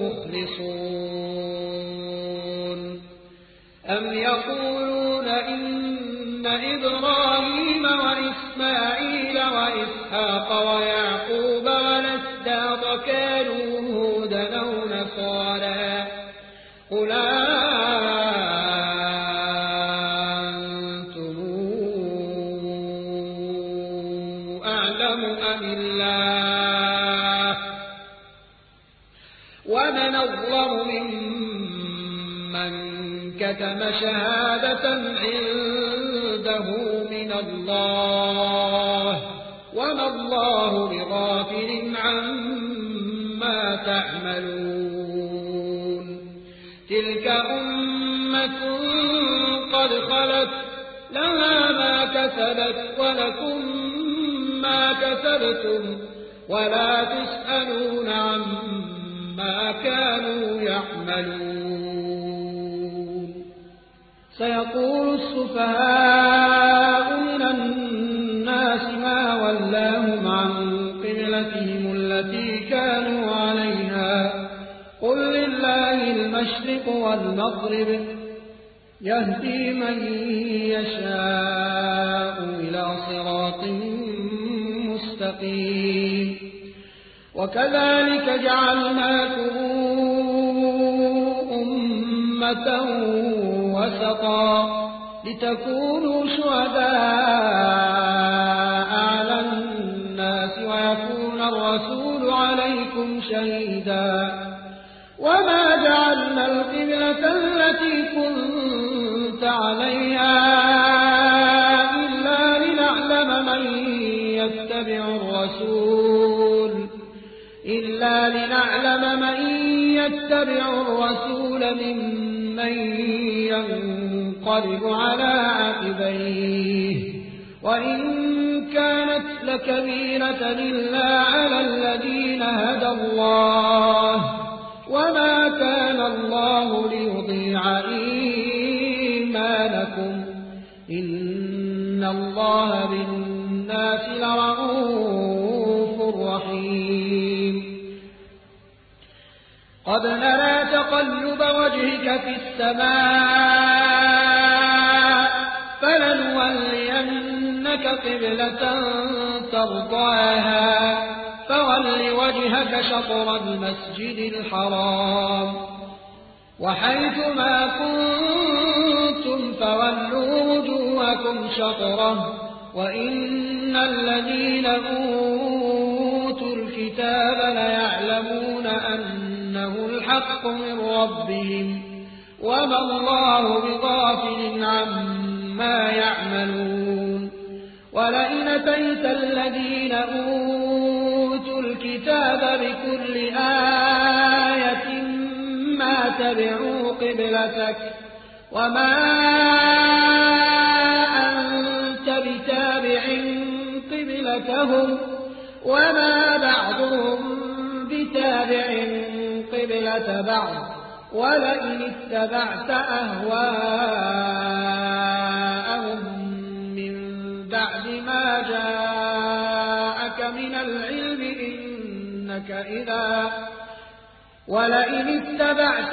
مخلصون أم يقولون إن إبراهيم وإسماعيل وإسحاق ويعقوب والأسباط كانوا هودا أو نصارى قل أنتم أعلم أم الله ومن أظلم ممن كتم شهادة عنده من الله وما الله بغافل عما تعملون تلك أمة قد خلت لها ما كسبت ولكم ما كسبتم ولا تسألون عما كانوا يعملون سيقول السفهاء من الناس ما ولاهم عن قبلتهم التي كانوا عليها قل لله المشرق والمغرب يهدي من يشاء إلى صراط مستقيم وكذلك جعلناكم أمة وسطا لتكونوا شهداء على الناس ويكون الرسول عليكم شهيدا وما جعلنا القبلة التي كنت عليها إلا لنعلم من يتبع الرسول إلا لنعلم من يتبع الرسول ممن ينقلب على عقبيه وإن كانت لكبيرة إلا على الذين هدى الله وما كان الله ليضيع إيمانكم إن الله بالناس لرءوف رحيم قد نرى تقلب وجهك في السماء فلنولينك قبلة ترضاها فول وجهك شطر المسجد الحرام وحيث ما كنتم فولوا وجوهكم شطره وإن الذين أوتوا الكتاب ليعلمون أنه الحق من ربهم وما الله بغافل عما يعملون ولئن أتيت الذين أوتوا الكتاب بكل آية ما تبعوا قبلتك وما أنت بتابع قبلتهم وما بعضهم بتابع قبلة بعض ولئن اتبعت أهواءهم من بعد ما جاءك من العلم إنك إذا ولئن اتبعت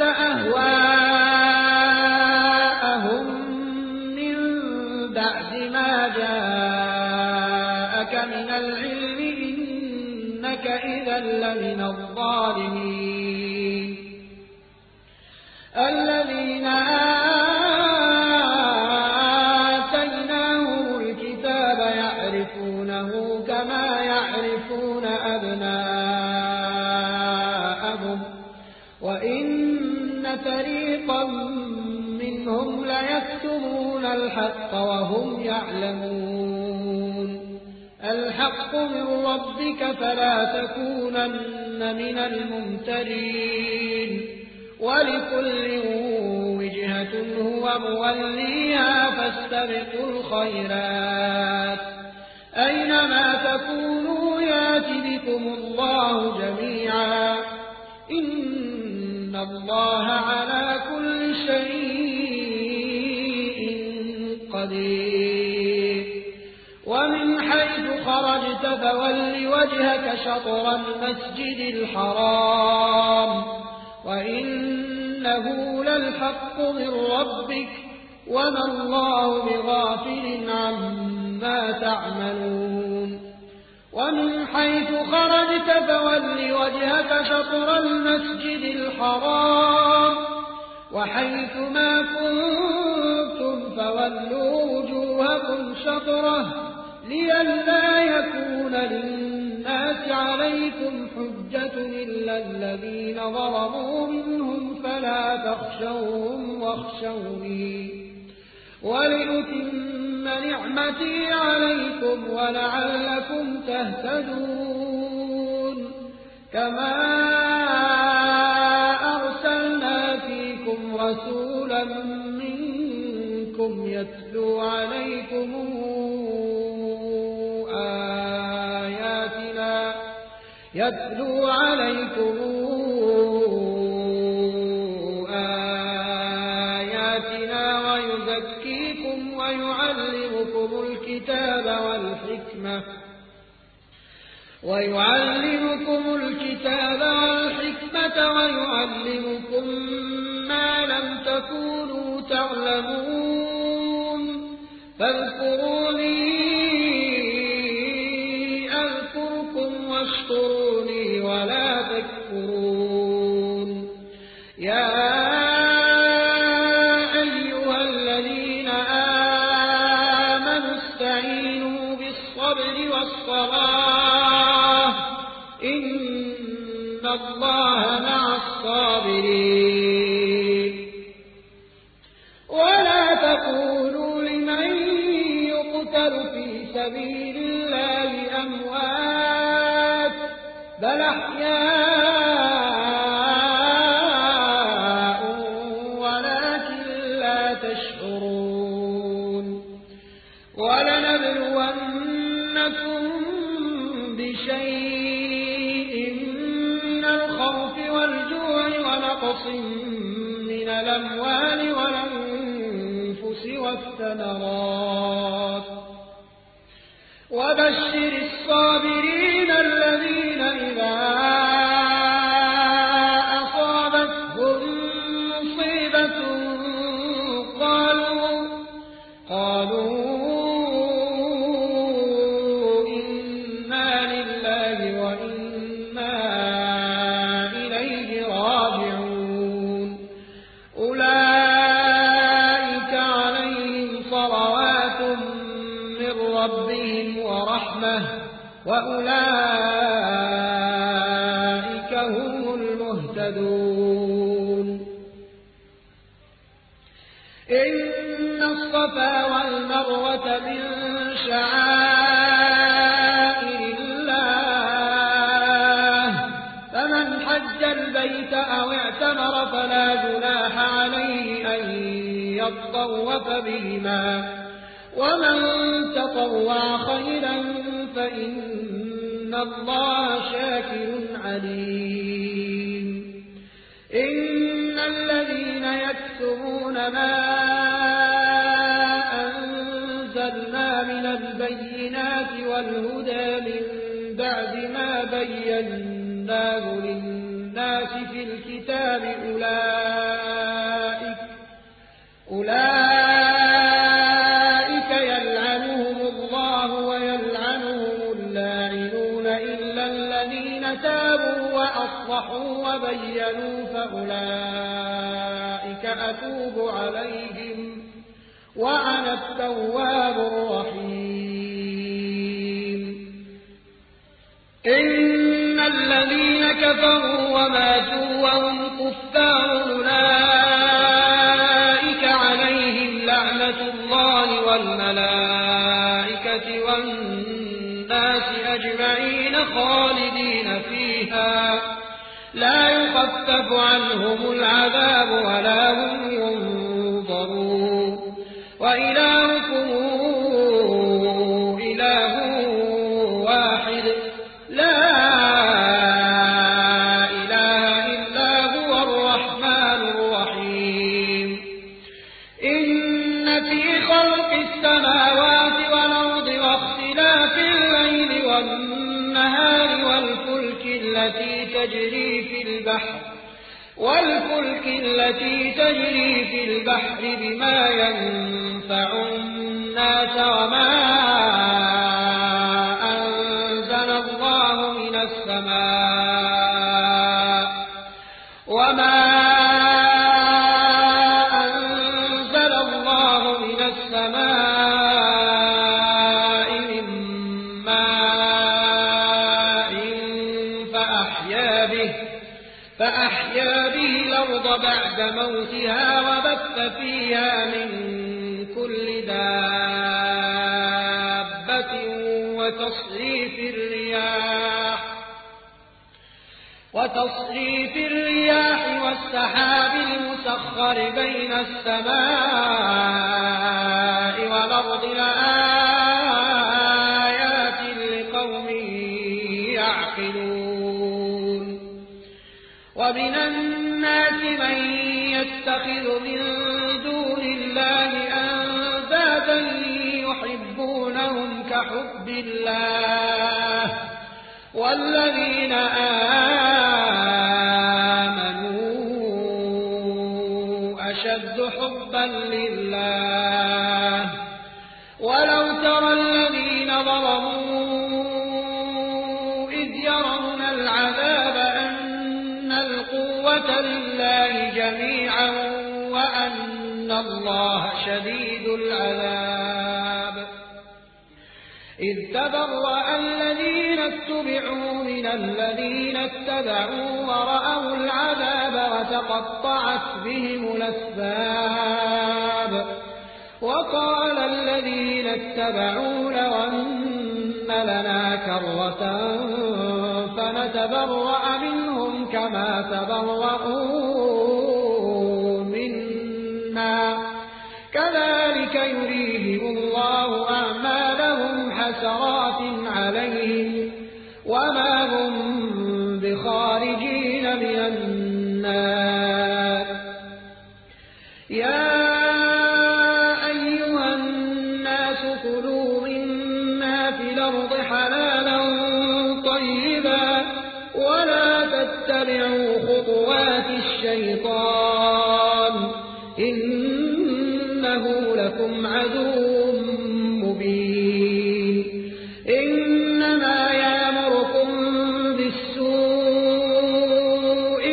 أهواءهم من بعد ما جاءك من العلم إنك إذا لمن الظالمين الذين آتيناهم الكتاب يعرفونه كما يعرفون أبناءهم وإن فريقا منهم ليكتمون الحق وهم يعلمون الحق من ربك فلا تكونن من الممترين ولكل وجهة هو موليها فاستبقوا الخيرات أينما تكونوا يات بكم الله جميعا إن الله على كل شيء قدير ومن حيث خرجت فول وجهك شطر المسجد الحرام وإنه للحق من ربك وما الله بغافل عما تعملون ومن حيث خرجت فول وجهك شطر المسجد الحرام وحيث ما كنتم فولوا وجوهكم شطره لئلا يكون للناس عليكم حجة إلا الذين ظلموا منهم فلا تخشوهم واخشوني ولأتم نعمتي عليكم ولعلكم تهتدون كما أرسلنا فيكم يتلو عليكم آياتنا يتلو عليكم آياتنا ويزكيكم ويعلمكم الكتاب والحكمة ويعلمكم الكتاب والحكمة ويعلمكم ما لم تكونوا تعلمون فاذكروني أذكركم واشكروني ولا تكفرون يا أيها الذين آمنوا استعينوا بالصبر والصلاة إن الله مع الصابرين ولا تقولوا لمن يقتل في سبيل الله أموات بل أحياء ولكن لا تشعرون ولنبلونكم بشيء من الخوف والجوع ونقص من الأموال والأنفس والثمرات وبشر الصابرين الذين إذا أصابتهم مصيبة قالوا قالوا إنا لله وإنا إليه راجعون أولئك عليهم صلوات من ربهم ورحمة وأولئك هم المهتدون إن الصفا والمروة من شعائر الله فمن حج البيت أو اعتمر فلا جناح عليه أن يطوف بهما ومن تطوع خيرا فإن الله شاكر عليم إن الذين يكتمون ما أنزلنا من البينات والهدى من بعد ما بيناه للناس في الكتاب أولئك أولئك يلعنهم الله ويلعنهم اللاعنون إلا الذين تابوا وأصلحوا وبينوا فأولئك أتوب عليهم وأنا التواب الرحيم إن الذين كفروا وماتوا وهم كفار أولئك عليهم لعنة الله والملائكة والناس أجمعين خالدين فيها لا يخفف عنهم العذاب ولا هم ينظرون وإلهكم إله واحد لا إله إلا هو الرحمن الرحيم إن في خلق السماوات والأرض واختلاف الليل والنهار والفلك التي تجري في البحر والفلك التي تجري في البحر بما ينفع الناس وما أنزل الله من السماء وما أنزل الله من السماء من ماء فأحيا به فأحيا به الأرض بعد موتها وبث فيها من كل دابة وتصريف الرياح وتصريف الرياح والسحاب المسخر بين السماء والأرض لآيات لقوم يعقلون ومن الناس من يتخذ من دون الله أندادا يحبونهم كحب الله والذين آمنوا أشد حبا لله ولو ترى الذين ظلموا إذ يرون العذاب أن القوة لله جميعا وأن الله شديد العذاب إذ تبرأ الذين اتبعوا من الذين اتبعوا ورأوا العذاب وتقطعت بهم الأسباب وقال الذين اتبعوا لو أن لنا كرة فنتبرأ منهم كما تبرأوا منا كذلك يريهم الله أعمالهم حسرات عليهم وما هم بخارجين من النار يا أيها الناس كلوا مما في الأرض حلالا طيبا ولا تتبعوا خطوات الشيطان إنه لكم عدو مبين إنما يأمركم بالسوء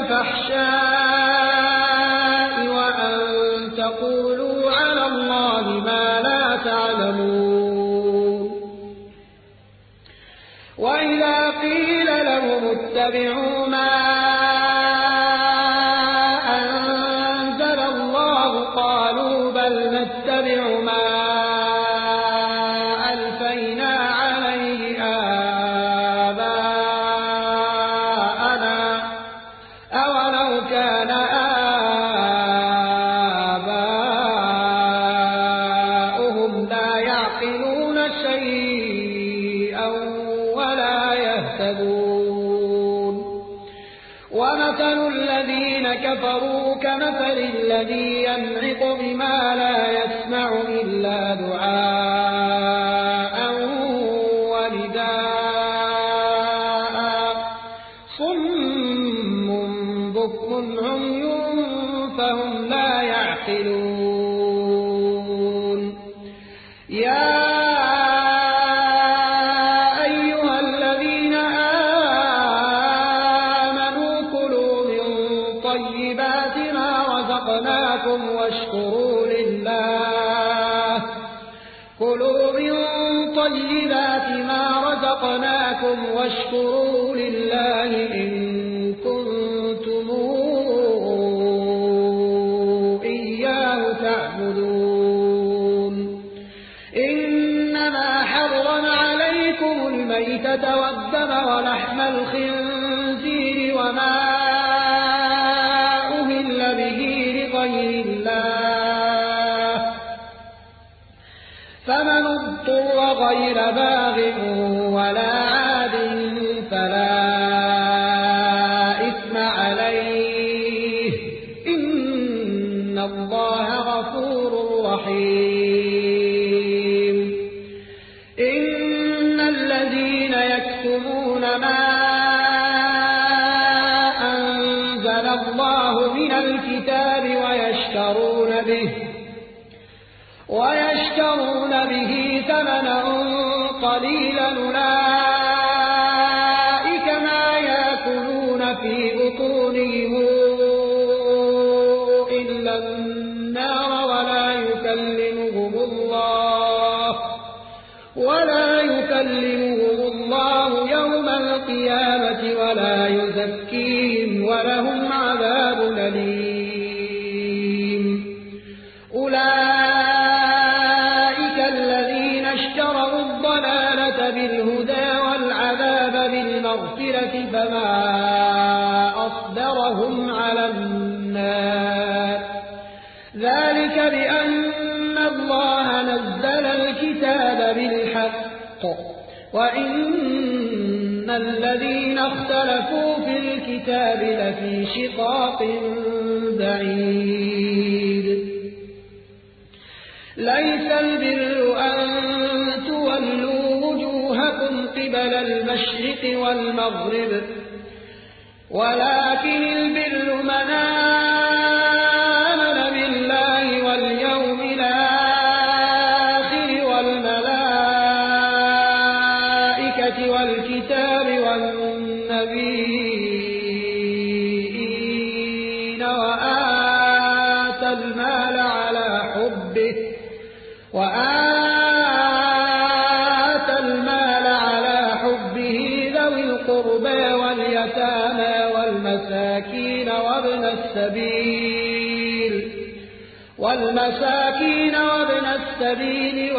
والفحشاء وأن تقولوا على الله ما لا تعلمون وإذا قيل لهم اتبعوا ما نتبع ما ألفينا عليه آباءنا أولو كان آباؤهم لا يعقلون شيئا ولا يهتدون ومثل الذين كفروا كمثل الذي ينعق بما لا يسمع إلا دعاء ونداء صم بكم عمي فهم لا يعقلون يا أيها الذين آمنوا كلوا من طيبات ما رزقناكم واشكروا لله كلوا من طيبات ما رزقناكم واشكروا لله إن كنتم إياه تعبدون إنما حرم عليكم الميتة والدم ولحم الخنزير وما أهل به لغير الله فمن اضطر غير باغ ولا عاد فلا إثم عليه إن الله غفور رحيم إن الذين يكتمون ما أنزل الله من الكتاب ويشترون به ويشترون به ثمنا قليلا أولئك ما يأكلون في بطونهم إلا النار ولا يكلمهم الله ولا يكلمهم الله يوم القيامة ولا يزكيهم ولهم عذاب أليم أولئك الذين اشتروا الضلالة بالهدى والعذاب بالمغفرة فما بأن الله نزل الكتاب بالحق وإن الذين اختلفوا في الكتاب لفي شقاق بعيد ليس البر أن تولوا وجوهكم قبل المشرق والمغرب ولكن البر من آمن بالله واليوم الآخر والملائكة والكتاب والنبيين وآتى المال على حبه وآتى المال على حبه ذوي القربى واليتامى والمساكين وابن السبيل والمساكين وابن السبيل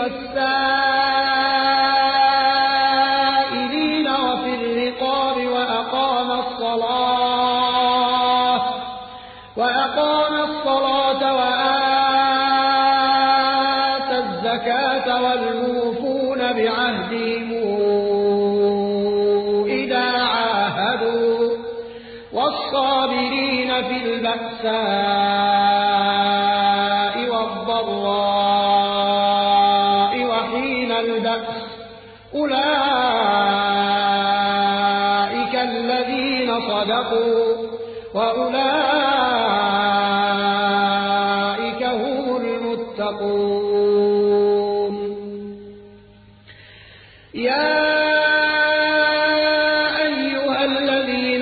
والسائلين وفي الرقاب وأقام الصلاة وأقام الصلاة وآتى الزكاة والموفون بعهدهم إذا عاهدوا والصابرين في البأساء والضراء وحين البأس أولئك الذين صدقوا وأولئك هم المتقون يا أيها الذين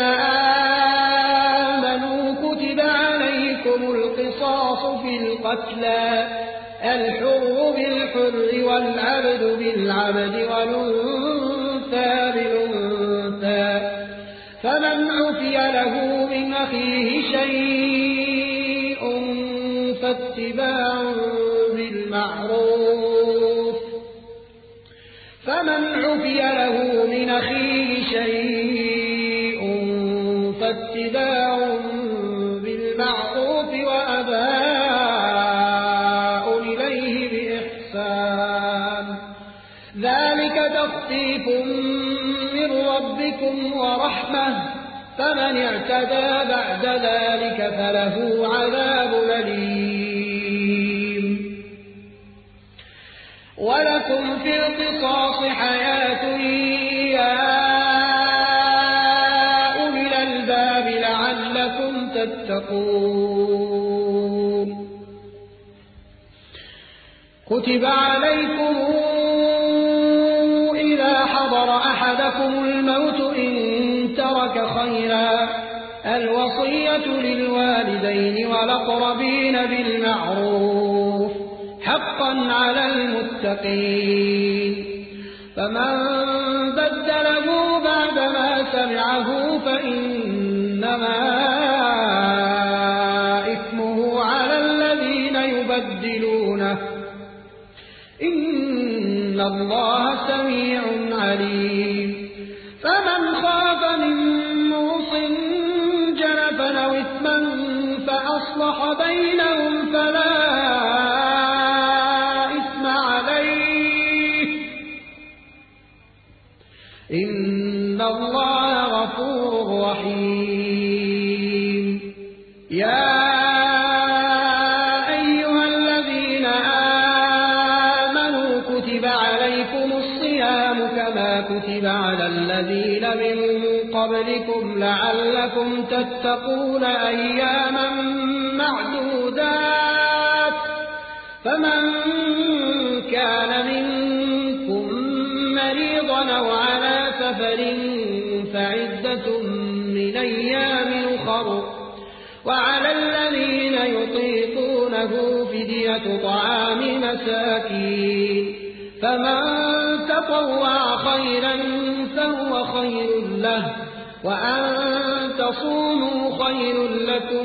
آمنوا كتب عليكم القصاص في القتلى الحر بالحر والعبد بالعبد والأنثى بالأنثى فمن عفي له من أخيه شيء فاتباع بالمعروف فمن عفي له من أخيه شيء فاتباع بالمعروف وأداء إليه بإحسان ذلك تخفيف من ربكم ورحمة فمن اعتدى بعد ذلك فله عذاب أليم ولكم في القصاص حياة يا أولي الألباب لعلكم تتقون كتب عليكم إذا حضر أحدكم الموت إن ترك خيرا الوصية للوالدين والأقربين بالمعروف حقا على المتقين فمن بدله بعدما سمعه فإنما إثمه على الذين يبدلونه إن الله سميع عليم فمن خاف من موص جنفا أو إثما فأصلح بينهم فلا إثم عليه إن الله غفور رحيم يا أيها الذين آمنوا كتب عليكم الصيام كما كتب على الذين من قبلكم لعلكم تتقون أياما معدودات فمن كان منكم مريضا أو على سفر فعدة من أيام أخر وعلى الذين يطيقونه فدية طعام مساكين فمن تطوع خيرا فهو خير له وأن تصوموا خير لكم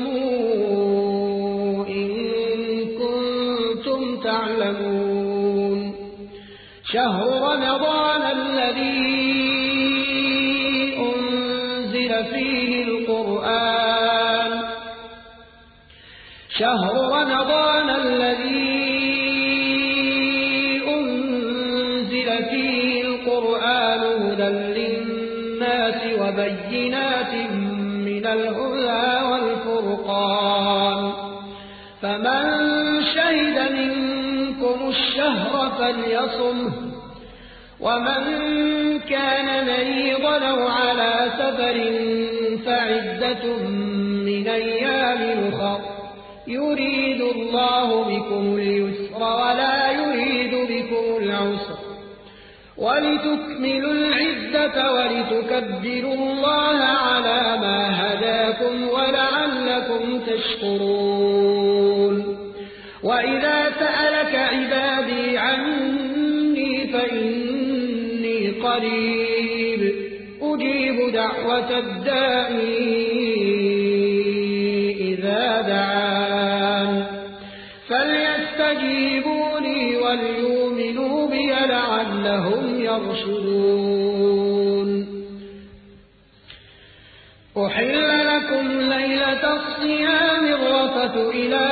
إن كنتم تعلمون شهر رمضان الذي أنزل فيه القرآن شهر رمضان الذي أنزل فيه القرآن هدى للناس وبينات من الهدى والفرقان فمن شهد منكم الشهر فليصمه ومن كان مريضا أو على سفر فعدة من أيام أخر يريد الله بكم اليسر ولا يريد بكم العسر ولتكملوا العدة ولتكبروا الله على ما هداكم ولعلكم تشكرون وإذا سألك عبادي عني فإني قريب أجيب دعوة الداعي إذا دعان فليستجيبوا لي وليؤمنوا بي لعلهم يرشدون أحل لكم ليلة الصيام الرفث إلى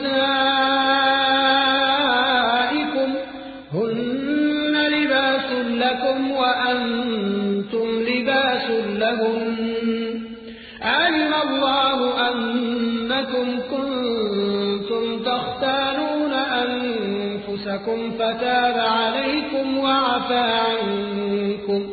نسائكم هن لباس لكم وأنتم لباس لهن علم الله أنكم كنتم تختانون أنفسكم فتاب عليكم وعفى عنكم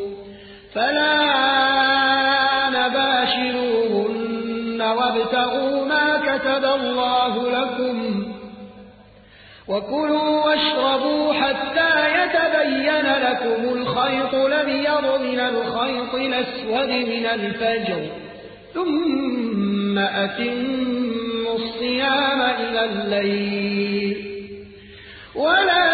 فلا نباشروهن وابتغوا ما كتب الله لكم وكلوا واشربوا حتى يتبين لكم الخيط الأبيض من الخيط الأسود من الفجر ثم أتموا الصيام إلى الليل ولا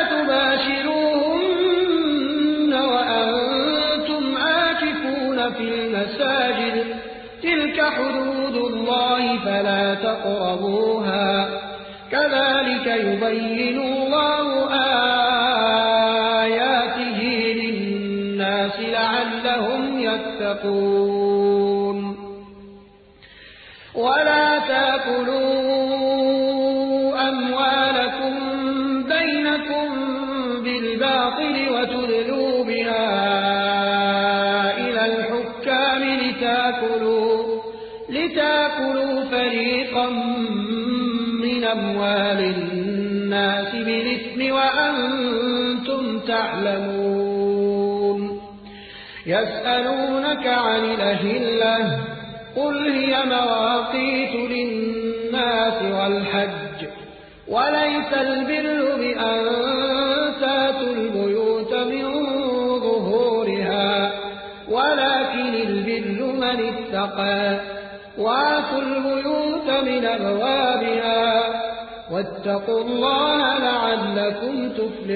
تباشروهن وأنتم عاكفون في المساجد تلك حدود الله فلا تقربوها كذلك يبين الله آياته للناس لعلهم يتقون ولا تأكلوا أموالكم بينكم بالباطل وتدلوا بها إلى الحكام لتأكلوا, لتأكلوا فريقا من أموال الناس بالإثم وأنتم تعلمون يسألونك عن الأهلة قل هي مواقيت للناس والحج وليس البر بأن تاتوا البيوت من ظهورها ولكن البر من اتقى وآتوا البيوت من أبوابها واتقوا الله لعلكم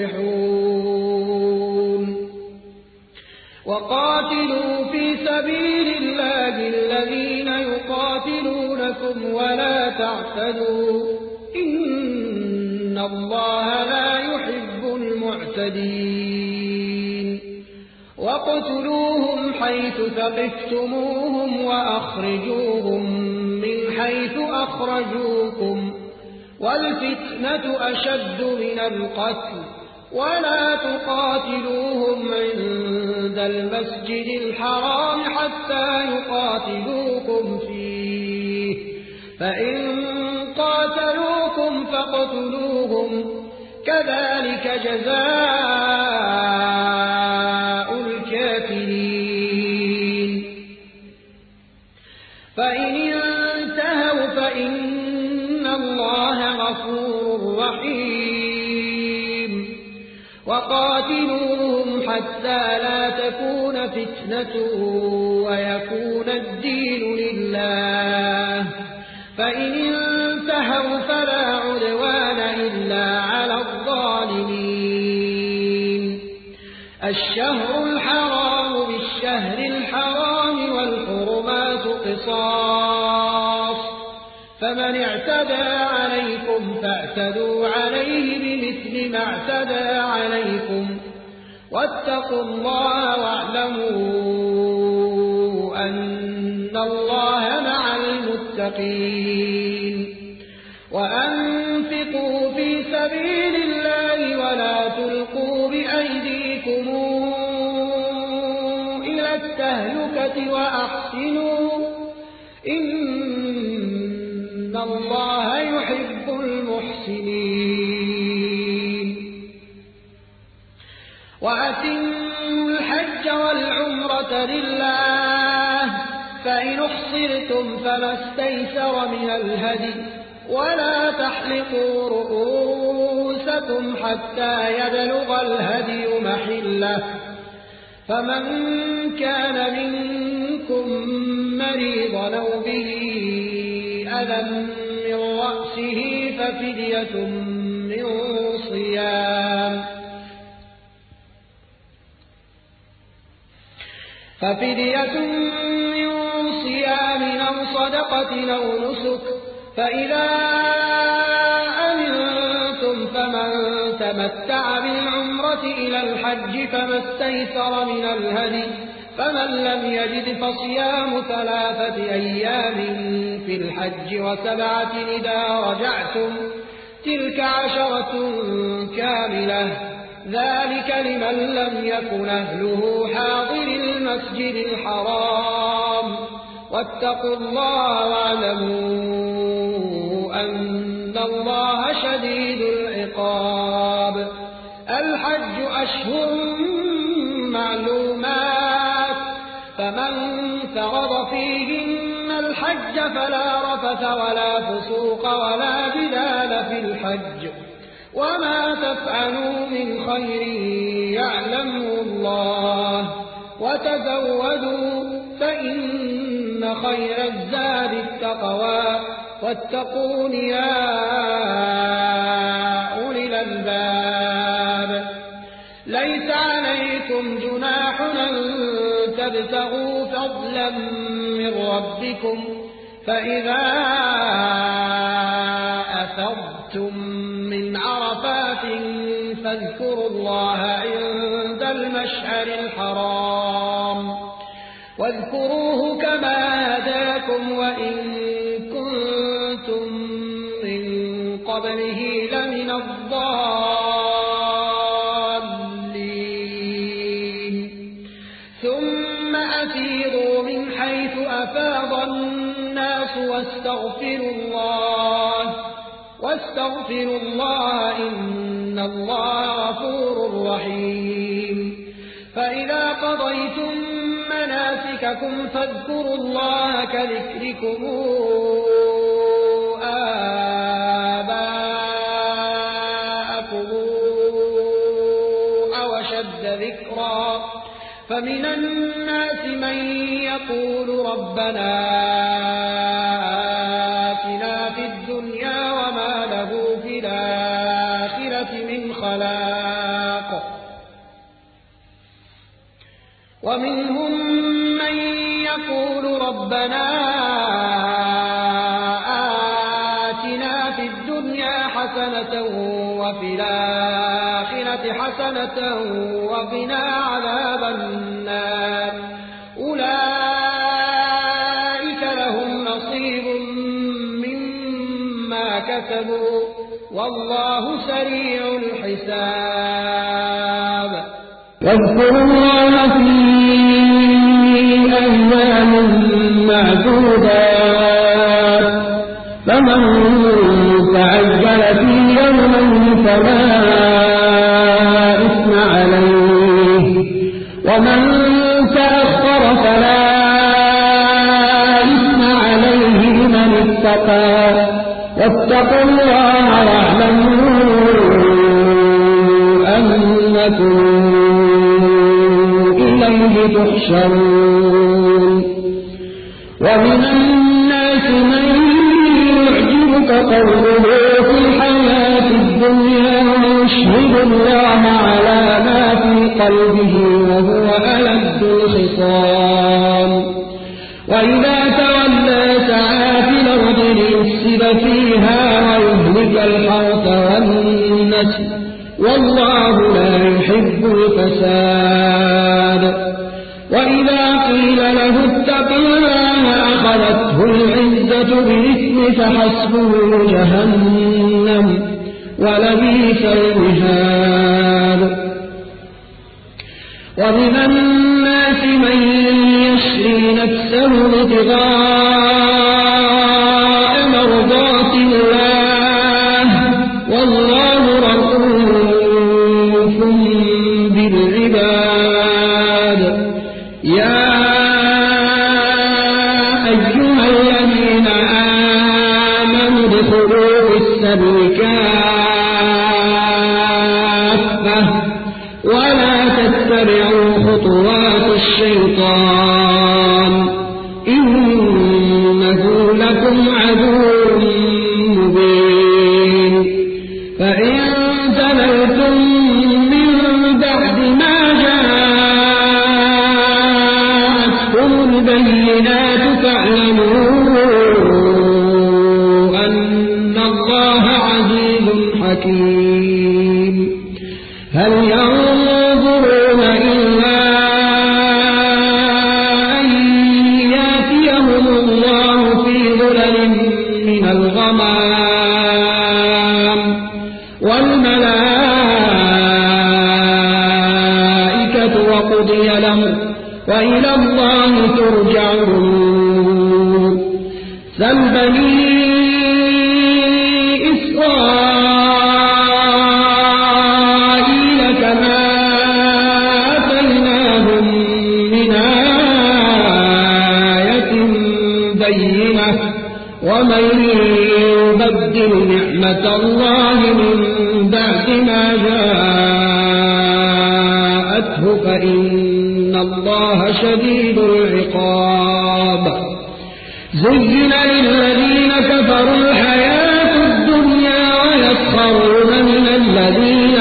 تفلحون وقاتلوا في سبيل الله الذين يقاتلونكم ولا تعتدوا إن الله لا يحب المعتدين وقتلوهم حيث ثقفتموهم وأخرجوهم من حيث أخرجوكم والفتنة أشد من القتل ولا تقاتلوهم عند المسجد الحرام حتى يقاتلوكم فيه فإن قاتلوكم فاقتلوهم كذلك جزاء الكافرين فإن انتهوا فإن الله غفور رحيم وقاتلوهم حتى لا تكون فتنة ويكون الدين لله فإن انتهوا فلا عدوان إلا على الظالمين الشهر الحرام بالشهر الحرام والحرمات قصاص فمن اعتدى عليكم فاعتدوا عليه بمثل ما اعتدى عليكم واتقوا الله واعلموا أن الله مع المتقين وأن سبيل الله ولا تلقوا بأيديكم إلى التهلكة وأحسنوا إن الله يحب المحسنين وأتموا الحج والعمرة لله فإن احصرتم فما استيسر من الهدي ولا تحلقوا رؤوسكم حتى يبلغ الهدي محله فمن كان منكم مريضا أو به أذى من رأسه ففدية من صيام ففدية من صيام أو صدقة أو نسك فإذا أمنتم فمن تمتع بالعمرة إلى الحج فما استيسر من الهدي فمن لم يجد فصيام ثلاثة أيام في الحج وسبعة إذا رجعتم تلك عشرة كاملة ذلك لمن لم يكن أهله حاضر المسجد الحرام واتقوا الله واعلموا أن الله شديد العقاب الحج أشهر معلومات فمن فرض فيهن الحج فلا رفث ولا فسوق ولا جدال في الحج وما تفعلوا من خير يعلمه الله وتزودوا فإن خير الزاد التقوى واتقون يا أولي الألباب ليس عليكم جناح أن تبتغوا فضلا من ربكم فإذا أفضتم من عرفات فاذكروا الله عند المشعر الحرام واذكروه كما هداكم وإن كنتم من قبله لمن الضالين ثم أفيضوا من حيث أفاض الناس واستغفروا الله واستغفروا الله إن الله غفور رحيم فإذا قضيتم مناسككم فاذكروا الله كذكركم آباءكم أو أشد ذكرا فمن الناس من يقول ربنا آتنا في الدنيا وما له في الآخرة من خلاق ومنهم من يقول ربنا آتنا في الدنيا حسنة وفي الآخرة حسنة وقنا عذاب النار أولئك لهم نصيب مما كسبوا والله سريع الحساب واذكروا الله في أيام معدودات فمن تعجل في يومين فلا إثم عليه ومن تأخر فلا إثم عليه لمن اتقى واتقوا الله واعلموا أنكم إليه تحشرون ومن الناس من يعجبك قوله في الحياة الدنيا ويشهد الله على ما في قلبه وهو ألد الخصام وإذا تولى سعى في الأرض ليفسد فيها ويهلك الحرث والنسل والله لا يحب الفساد وإذا قيل له اتق الله أخذته العزة بالإثم فحسبه جهنم ولبئس لبئس المهاد ومن الناس من يشري نفسه ابتغاء مرضات الله والله رؤوف بالعباد يا أيها الذين آمنوا ادخلوا في السبيل كافة ولا تتبعوا خطوات الشيطان إنه لكم عدو مبين فإن زللتم من بعد ما جاءتكم البينات فاعلموا أن الله عزيز حكيم هل ينظرون إلا أن يأتيهم الله في ظلل من الغمام والملائكة وقضي الأمر وإلى الله ترجع الأمور سل بني إسرائيل كما آتيناهم من آية بينة ومن يبدل نعمة الله من بعد ما جاءته فإن الله شديد العقاب زين للذين كفروا الحياة الدنيا ويسخرون من الذين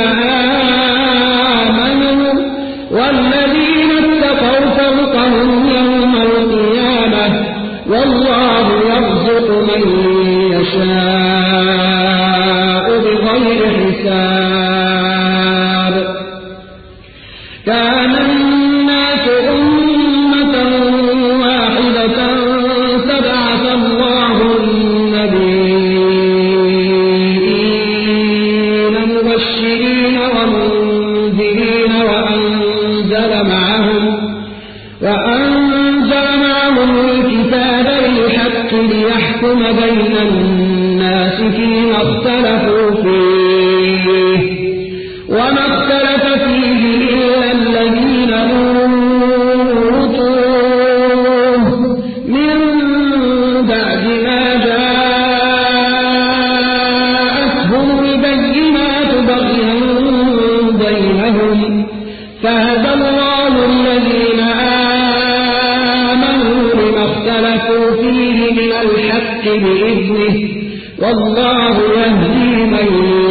آمنوا والذين اتقوا فوقهم يوم القيامة والله يرزق من يشاء بغير حساب كان الناس أمة واحدة فبعث الله النبيين مبشرين ومنذرين وأنزل معهم وأنزل معهم الكتاب بالحق ليحكم بين الناس فيما اختلفوا فيه وما اختلف فيه إلا الذين أوتوه من بعد ما جاءتهم البينات بغيا بينهم فهدى الله الذين آمنوا لما اختلفوا فيه من الحق بإذنه والله يهدي من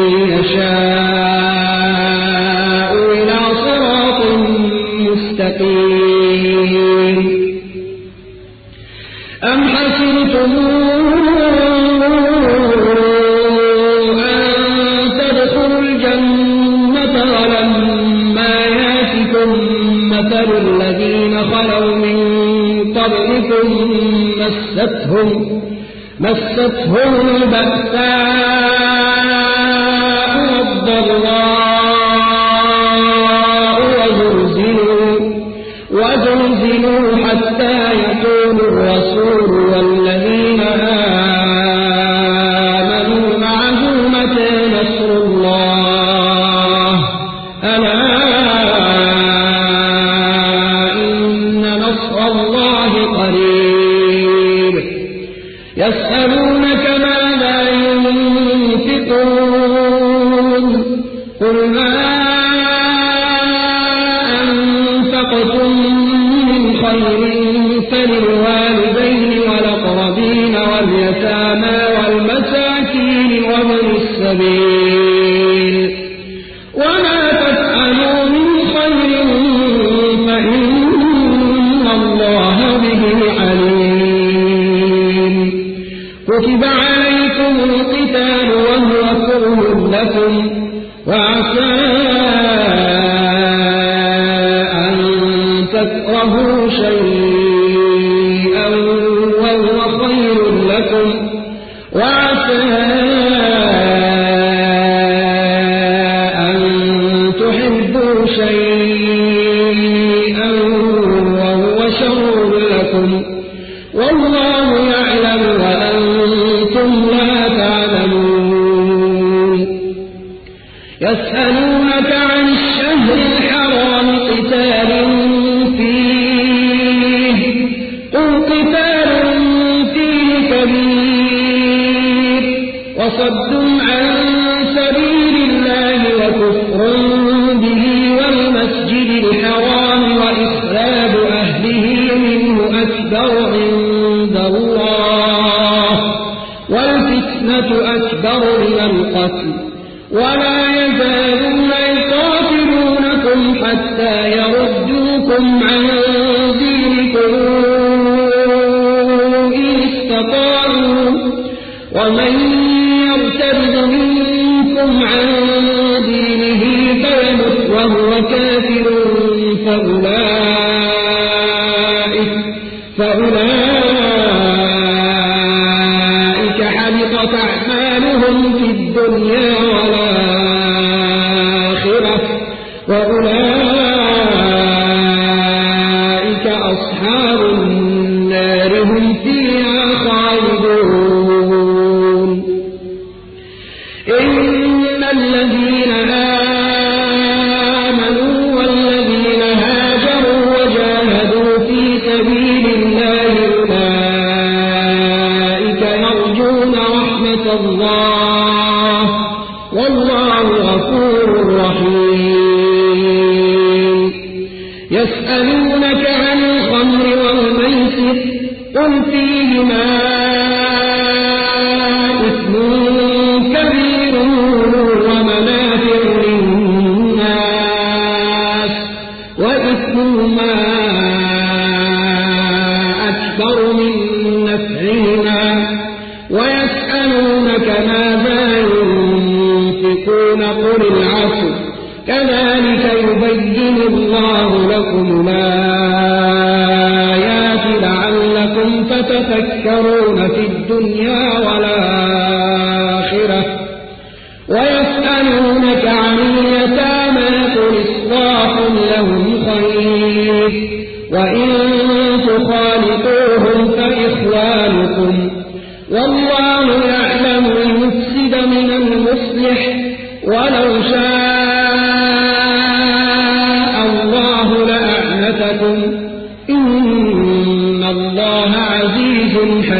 يشاء إلى صراط مستقيم أم حسبتم أن تدخلوا الجنة ولما يأتكم مثل الذين خلوا من قبلكم مستهم مستهم البأساء والضراء وزلزلوا وزلزلوا حتى يقول الرسول والذين آمنوا معه متى نصر الله ألا إن نصر الله قريب يسألونك ماذا ينفقون قل ما أنفقتم من خير فللوالدين والأقربين واليتامى والمساكين وابن السبيل وما تفعلوا من خير فإن الله به عليم كتب عليكم القتال وهو كره لكم وعسى أن تكرهوا شيئا وهو خير لكم وعسى يسألونك عن الشهر الحرام قتال فيه قل قتال فيه كبير وصد عن سبيل الله وكفر به والمسجد الحرام وإخراج أهله منه أكبر عند الله والفتنة أكبر من القتل ولا يزالون يقاتلونكم حتى يردوكم عن دينكم إن استطاعوا ومن يرتد منكم عن دينه فيمت وهو كافر فأولئك, فأولئك حبطت أعمالهم في الدنيا والآخرة وأولئك أصحاب النار هم فيها خالدون إن الذين آمنوا والذين هاجروا وجاهدوا في سبيل الله أولئك يرجون رحمة الله والله غفور رحيم يسألونك عن الخمر والميسر قل فيهما إثم كبير ومنافع للناس وإثمهما أكبر من نفعهما ويسألونك ماذا ينفقون قل العفو كذلك يبين الله لكم الآيات لعلكم تتفكرون في الدنيا والآخرة ويسألونك عن اليتامى قل إصلاح لهم خير وإن تخالطوهم فإخوانكم والله يعلم المفسد من المصلح ولو شاء الله لأعنتكم إن الله عزيز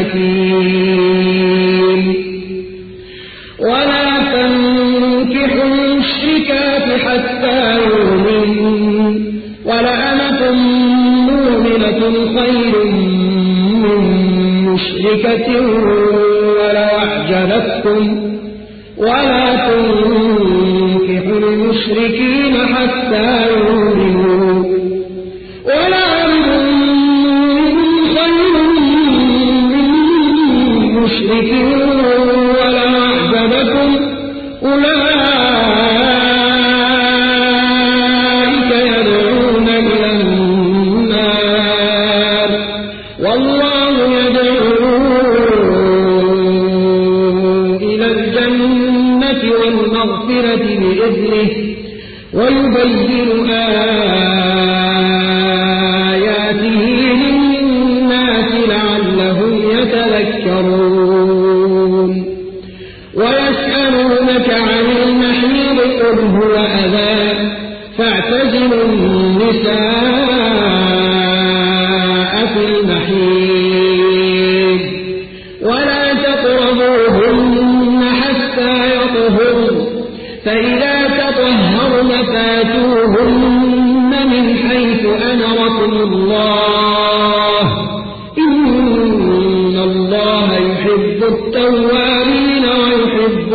حكيم ولا تنكحوا المشركات حتى يؤمنوا ولأمة مؤمنة خير من مشركة ولو أعجبتكم ولا تنكحوا المشركين حتى يؤمنوا ولا عبد خير من مشرك ولو أعجبكم أولئك يدعون إلى النار والله يدعو إلى الجنة والمغفرة بإذنه ويبين آياته للناس لعلهم يتذكرون ويسألونك عن المحيض قل هو أذى فاعتزلوا النساء في المحيض ولا تقربوهن حتى يطهرن فإذا تطهرن فاتوهن من حيث أمركم الله إن الله يحب التوابين ويحب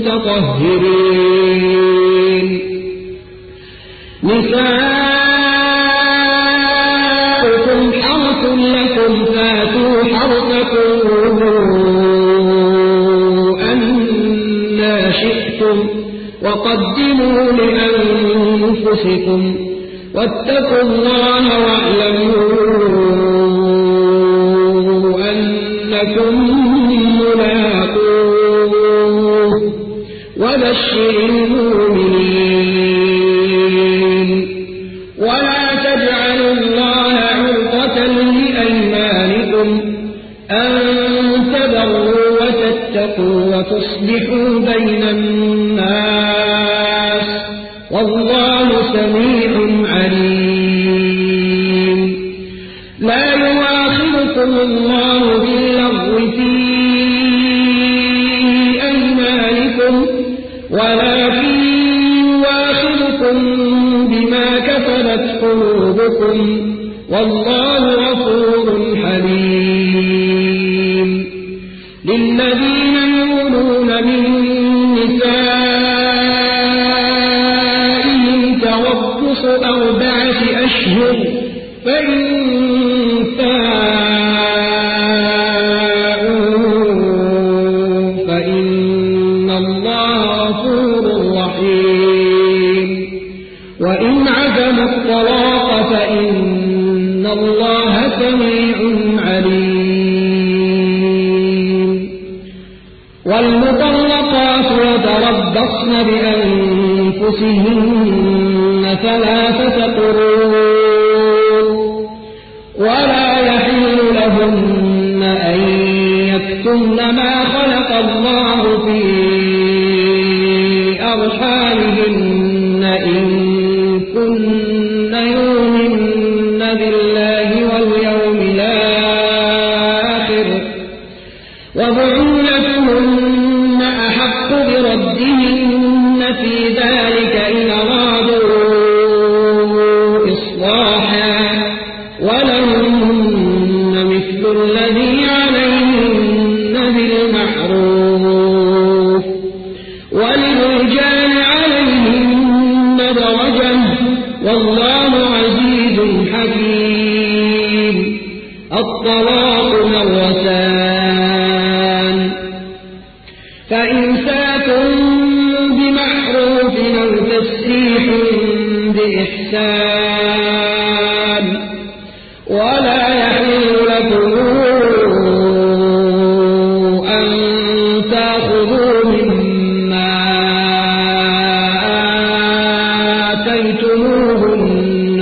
المتطهرين نساؤكم حرث لكم فاتوا حرثكم أنى شئتم وقدموا لأنفسكم واتقوا الله واعلموا أنكم ملاقوه وبشر المؤمنين ولا تجعلوا الله عرضة لأيمانكم أن تبروا وتتقوا وتصلحوا بين الناس والله سميع عليم. لا يؤاخذكم الله باللغو في أيمانكم ولكن يؤاخذكم بما كسبت قلوبكم والله غفور حليم. للذين يؤلون من نسائهم تربص أربعة أشهر فإن فاءوا فإن الله غفور رحيم. وإن عزموا الطلاق فإن الله سميع عليم. والمطلقات يتربصن بأنفسهن ثلاثة قروء ولا يحل لهن أن يكتمن ما خلق الله في أرحامهن إن كن يؤمن بالله واليوم الآخر وبعولتهن أحق بردهن في ذلك إن أرادوا إصلاحا ولهن مثل الذي عليهن بالمعروف وللرجال عليهن درجة والله عزيز حكيم. الطلاق مرتان فإمساك بمعروف أو تسريح بإحسان ولا يحل لكم أن تأخذوا مما آتيتموهن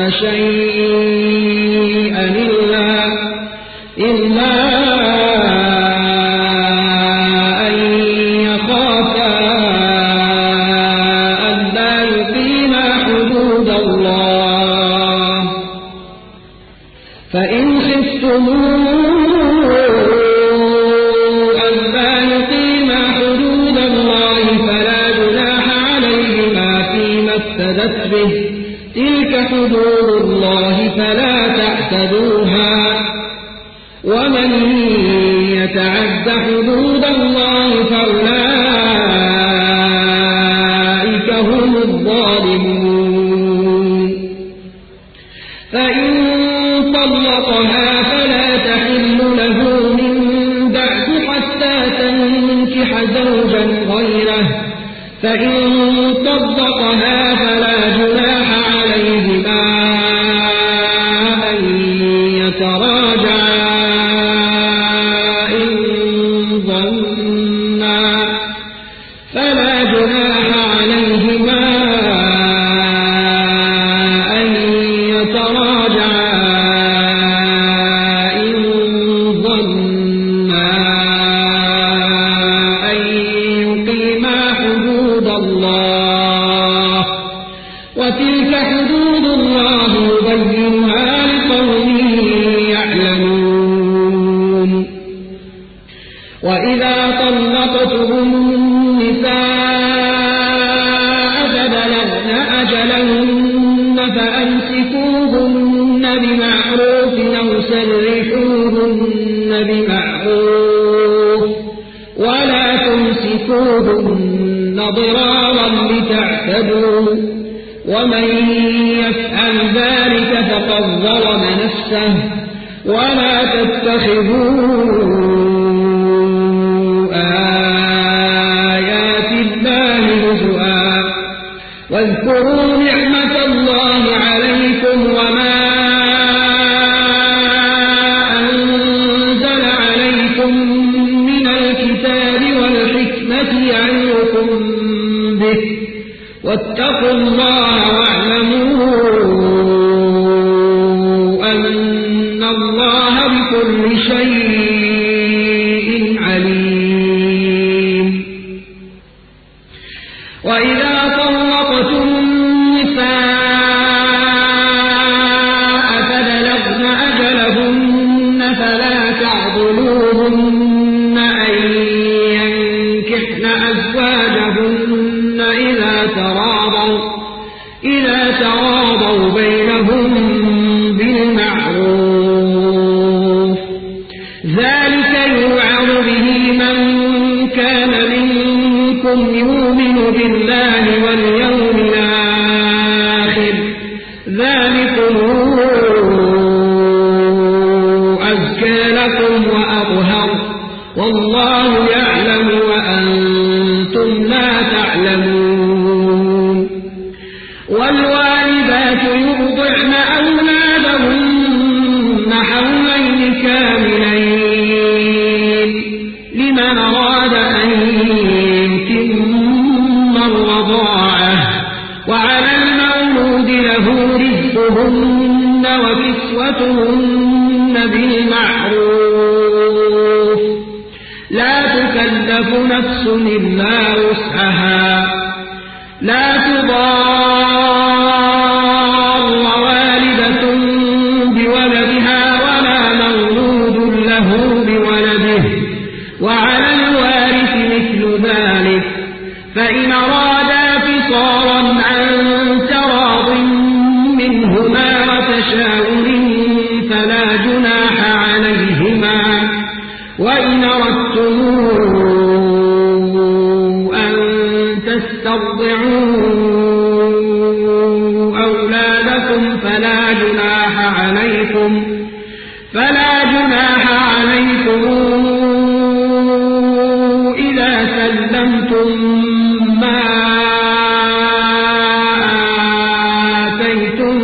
شيئا إلا إلا أن يخافا ألا يقيما حدود الله فإن خفتم ألا يقيما حدود الله فلا جناح عليهما فيما افتدت به تلك حدود الله فلا تعتدوها ومن يتعد حدود الله فأولئك هم الظالمون. فإن طلقها فلا تحل له من بعد حتى تنكح زوجا غيره فإن طلقها فلا جناح عليهما أن يتراجعا فلا جناح عليهما أن يتراجعا إن ظنا أن يقيما حدود الله وتلك حدود الله يبينها لقوم يعلمون. وإذا طلقتم النساء فبلغن أجلهن فأمسكوهن بمعروف أو سرحوهن بمعروف ولا تمسكوهن ضرارا لتعتدوا ومن يفعل ذلك فقد ظلم نفسه ولا تتخذوا واذكروا نعمة الله عليكم وما أنزل عليكم من الكتاب والحكمة يعظكم به واتقوا الله واعلموا أن الله بكل شيء عليم. وإذا طلقتم بالله واليوم الآخر ذلكم أزكى لكم وأطهر والله يعلم وأنتم لا تعلمون والوالدات يرضعن أولادهن حولين كاملين لمن أراد أن يتم الرضاعة وعلى المولود له رزقهن وكسوتهن بالمعروف لا تكلف نفس إلا وسعها لا تضار والدة بولدها ولا مولود له بولده وعلى الوارث مثل ذلك فإن أرادا فصالا عن تراض منهما وتشاور فلا جناح عليهما وإن أردتم أن تسترضعوا أولادكم فلا جناح عليكم فلا جناح عليكم إذا سلمتم ما آتيتم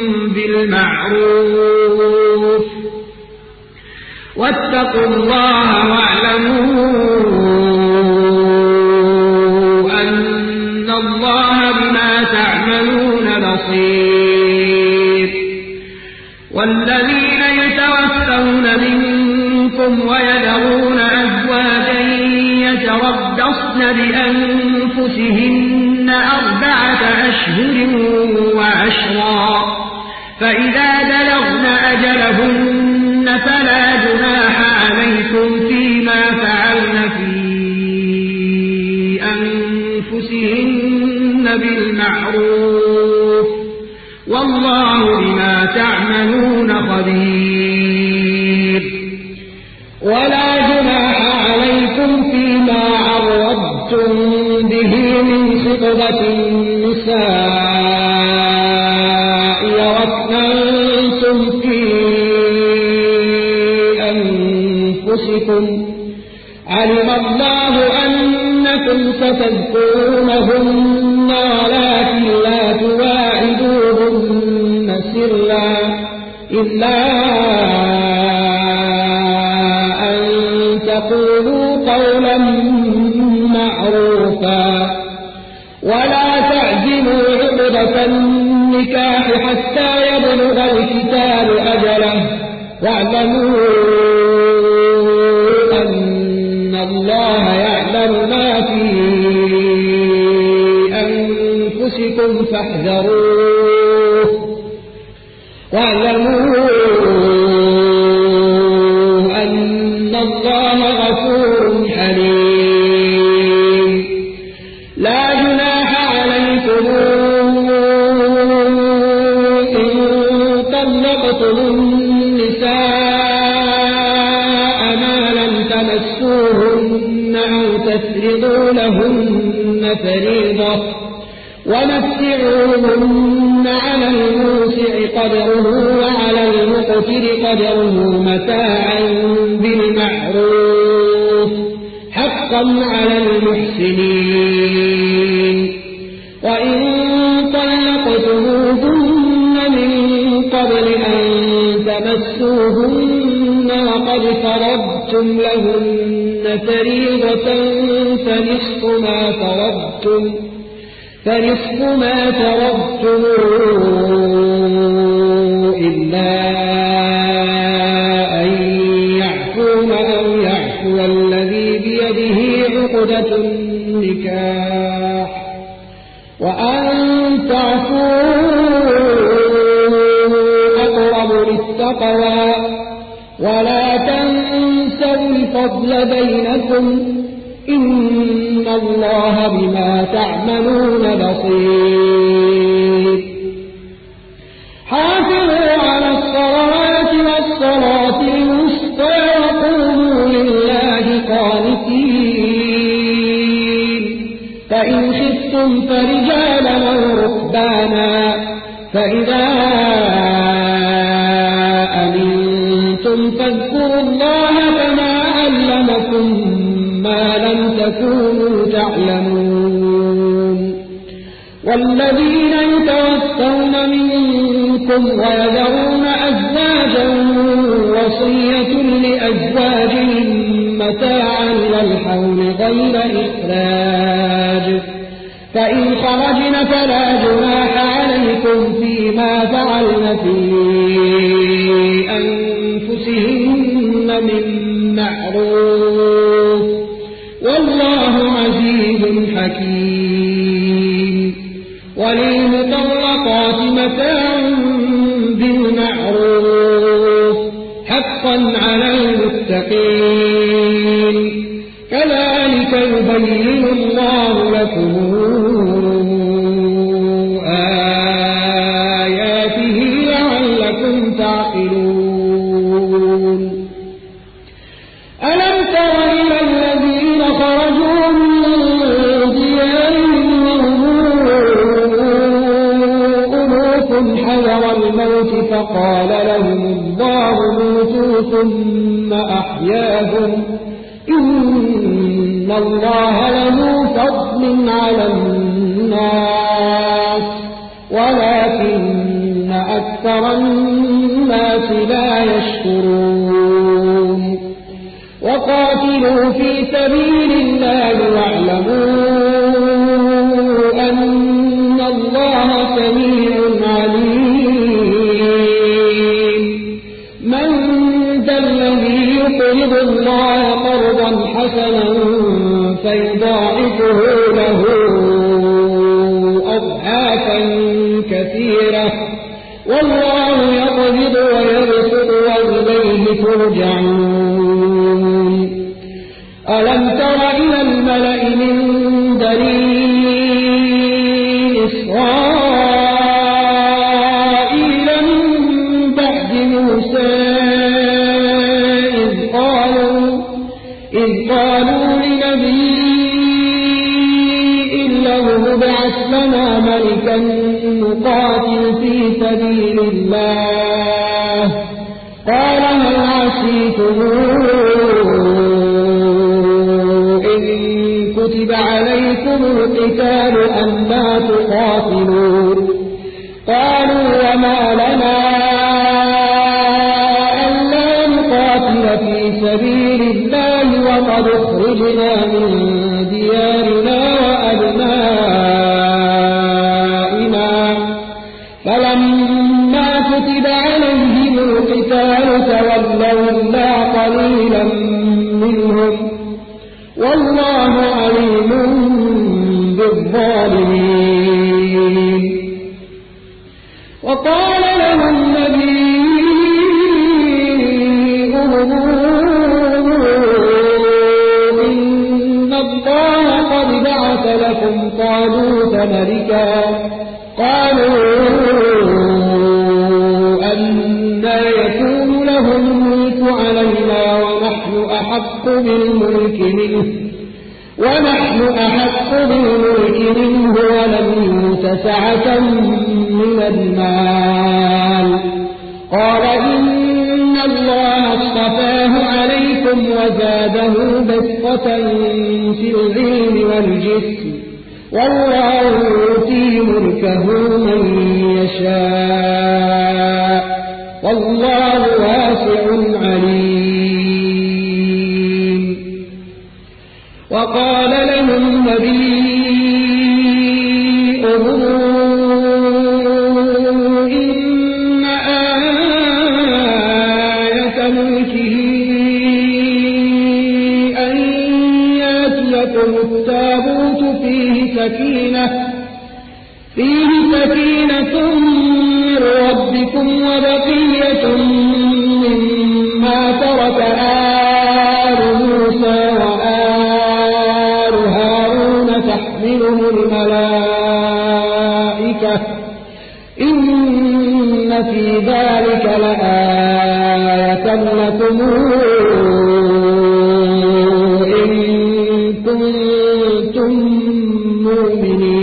بالمعروف واتقوا الله واعلموا أن الله بما تعملون بصير والذين يتوفون منكم ويذرون أزواجا يتربصن بأنفسهن أربعة أشهر وعشرا فإذا بلغن أجلهن فلا جناح عليكم فيما فعلن في أنفسهن بالمعروف والله بما تعملون خبير ولا جناح عليكم فيما عرضتم به من خطبة النساء واكننتم في أنفسكم علم الله أنكم ستذكرونهن ولكن لا تواعدوهن سرا إلا أن تقولوا قولا معروفا ولا تعزموا عقدة النكاح حتى يبلغ الكتاب أجله واعلموا أن الله يعلم ما في أنفسكم فاحذروه واعلموا أن الله غفور حليم لا جناح عليكم إن طلقتم النساء ما لم تمسوهن أو تفرضوا لهن فريضة ومتعوهن على الموسع قدره وعلى المقتر قدره متاعا بالمعروف حقا على المحسنين وإن طلقتموهن من قبل أن تمسوهن وقد فرضتم لهن فريضة فنصف ما فرضتم فنصف ما فرضتم إلا أن يعفون أو يعفو الذي بيده عقدة النكاح وأن تعفوا أقرب للتقوى ولا تنسوا الفضل بينكم إن الله بما تعملون بصير حافظوا على الصلاة والصلاة الوسطى وقوموا لله قانتين فإن خفتم خفتم فرجالا أو ركبانا فإذا أمنتم فاذكروا الله كما علمكم ما لم تكونوا تعلمون والذين يتوفون منكم ويذرون أزواجا وصية لأزواجهم متاعا للحول غير إخراج فإن خرجن فلا جناح عليكم فيما فعلن في أنفسهن من معروف والله عزيز حكيم وللمطلقات متاع بالمعروف حقا على المتقين كذلك يبين الله لكم آياته لعلكم تعقلون ألم تر إلى الذين خرجوا من ديارهم ألوف حذر الموت فقال لهم الله موتوا ثم أحياهم إن الله له فضل على الناس ولكن أكثر الناس لا يشكرون وقاتلوا في سبيل الله واعلموا أن الله سميع عليم من ذا الذي يقرض الله قرضا حسنا فيضاعفه له أضعافا كثيرة والله يقبض ويبسط وإليه ترجعون ألم تر إلى الملأ من بني إسرائيل من بعد موسى إذ قالوا إذ قالوا لنبي له ابعث لنا ملكا نقاتل في سبيل الله قال هل عسيتم إن كتب عليكم القتال ألا تقاتلوا قالوا وما لنا ألا نقاتل في سبيل الله وقد اخرجنا من ديارنا وأبنائنا فلما كتب عليهم القتال تولوا إلا قليلا منهم والله عليم بالظالمين وقال لهم نبيهم إن الله قد بعث لكم طالوت ملكا قالوا أنى يكون له الملك علينا ونحن أحق بالملك منه ونحن أحق بالملك منه ولم يؤت سعة من المال قال إن الله اصطفاه عليكم وزاده بسطة في العلم والجسم والله يؤتي ملكه من يشاء والله واسع عليم وقال لهم نبيهم إن آية ملكه أن يأتيكم التابوت فيه سكينة فيه سكينة من ربكم وبقية مما ترك آل موسى وآل هارون تحمله الملائكة إن في ذلك لآية لكم إن كنتم مؤمنين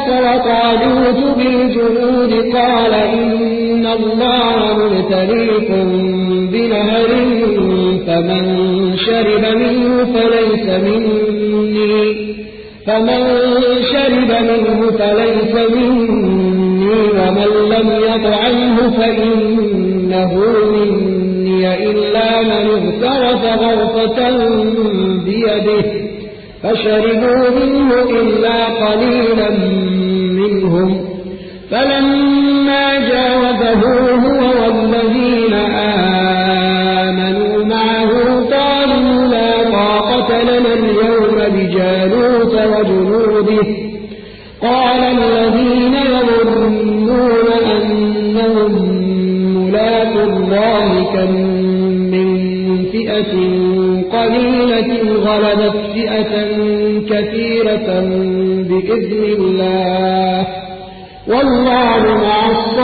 وطالوت بالجنود قال إن الله مبتليكم بنهر فمن شرب منه فليس مني فمن شرب منه فليس مني ومن لم يطعمه فإنه مني إلا من اغترف غرفة بيده فشربوا منه إلا قليلا منهم فلما جاوزه هو والذين آمنوا معه قالوا لا طاقة لنا اليوم بجالوت وجنوده قال الذين يظنون أنهم ملاقو الله كم من فئة قليلة غلبت فئة كثيرة بإذن الله والله مع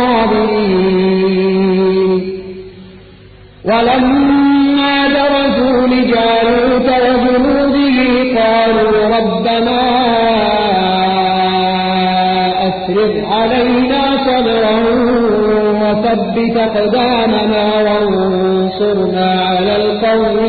الصابرين ولما برزوا لجالوت وجنوده قالوا ربنا أفرغ علينا صبرا وثبت أقدامنا وانصرنا على القوم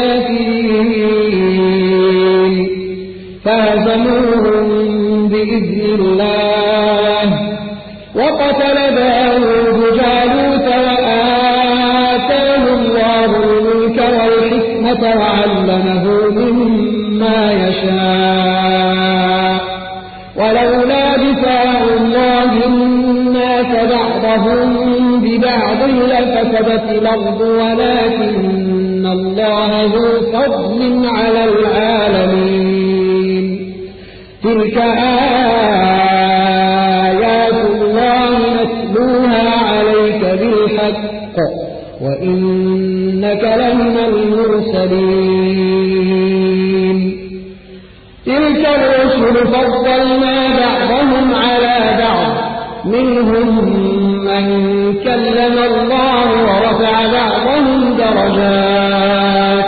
الكافرين فهزموهم بإذن الله وقتل داود جالوت وآتاه الله الملك والحكمة وعلمه مما يشاء ولولا دفاع الله الناس بعضهم ببعض لفسدت الأرض ولكن الله ذو فضل على العالمين تلك آيات الله نتلوها عليك بالحق وإنك لمن المرسلين تلك الرسل فضلنا بعضهم على بعض منهم من كلم الله ورفع بعضهم درجات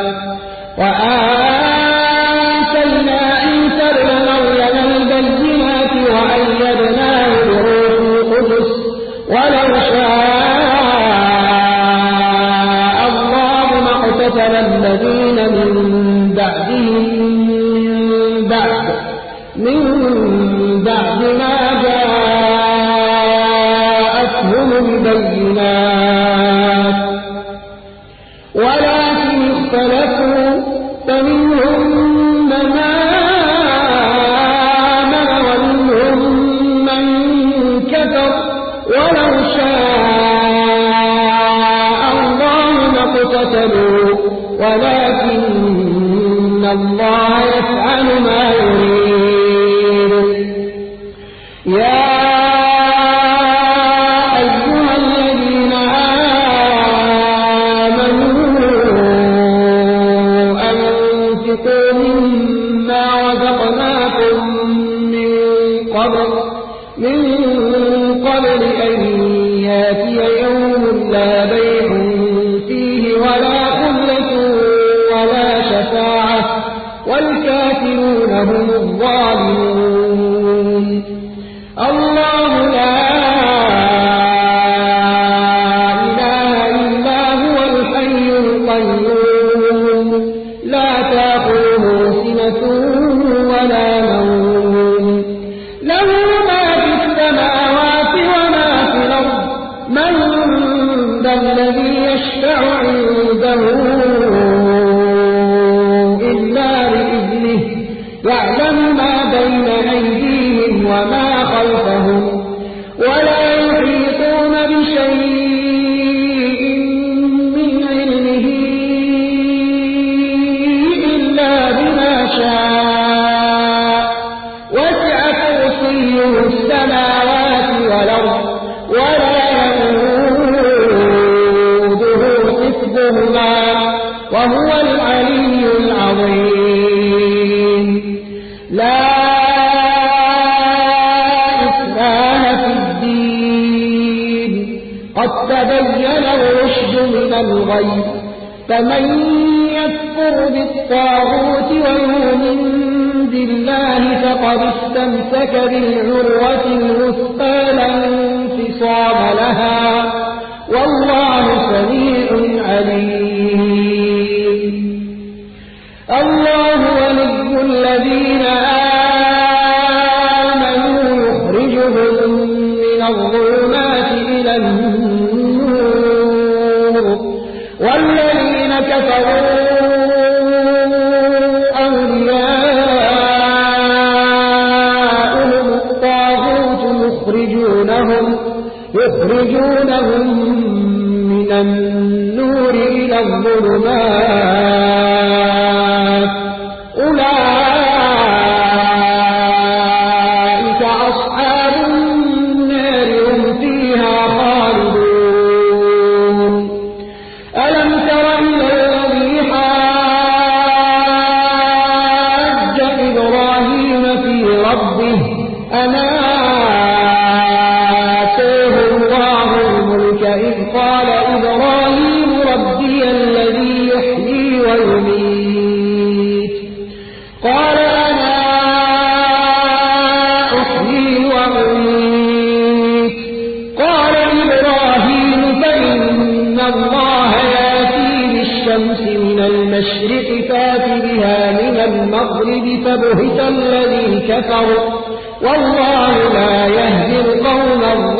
وآتينا عيسى ابن مريم البينات وأيدناه بروح القدس ولو شاء الله ما اقتتل الذين من بعدهم من بعد من بعد ما جاءتهم البينات ولكن اختلفوا فمنهم من آمن ومنهم من كفر ولو شاء الله ما اقتتلوا ولكن الله يفعل ما يريد يا أيها الذين آمنوا أنفقوا مما رزقناكم من قبل من قبل أن ياتي يوم لا بيع فيه ولا خلة ولا شفاعة والكافرون هم الظالمون الله لا إله إلا هو الحي القيوم لا تأخذه سنة ولا نوم له ما في السماوات وما في الأرض من ذا الذي يشفع عنده إلا بإذنه يعلم ما بين أيديهم وما خلفهم ولا يحيطون بشيء من علمه إلا بما شاء وسع كرسيه السماوات والأرض ولا يئوده حفظهما وهو العلي العظيم لا إكراه في الدين قد تبين الرشد من الغي فمن يكفر بالطاغوت ويؤمن عند الله فقد استمسك بالعروة الوثقى لا انفصام لها والله سميع عليم. الله ولي الذين آمنوا يخرجهم من الظلمات إلى النور والذين كفروا أولياؤهم الطاغوت يخرجونهم يخرجونهم من النور إلى الظلمات أولئك أصحاب النار هم فيها خالدون. ألم تر إلى الذي حاج إبراهيم في ربه أن آتاه الله الملك إذ قال إبراهيم ربي الذي يحيي ويميت قال أنا أحيي وأميت قال إبراهيم فإن الله يأتي بالشمس من المشرق فات بها من المغرب فبهت الذي كفر والله لا يهدي القوم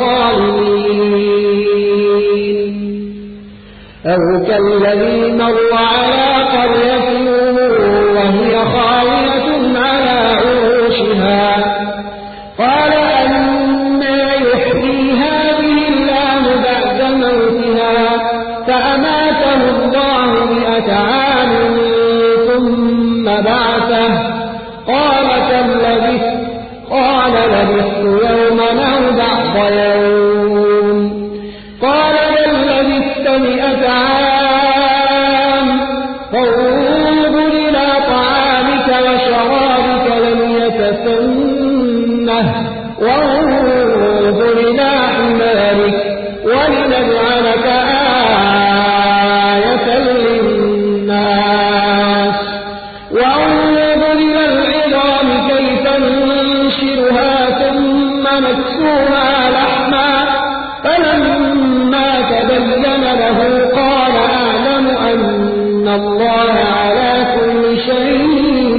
الظالمين. أو كالذي مر على قرية وهي خاوية على عروشها قال أنى يحيي هذه الله بعد موتها فأماته الله مئة عام ثم بعثه قال كم لبثت قال لبثت يوما أو بعض يوم قال بل لبثت مئة عام فانظر إلى طعامك وشرابك لم يتسنه وانظر إلى حمارك ولنجعلك آية للناس وانظر إلى العظام كيف ننشرها ثم نكسوها لحما فلما تبين له قال أعلم أن الله على كل شيء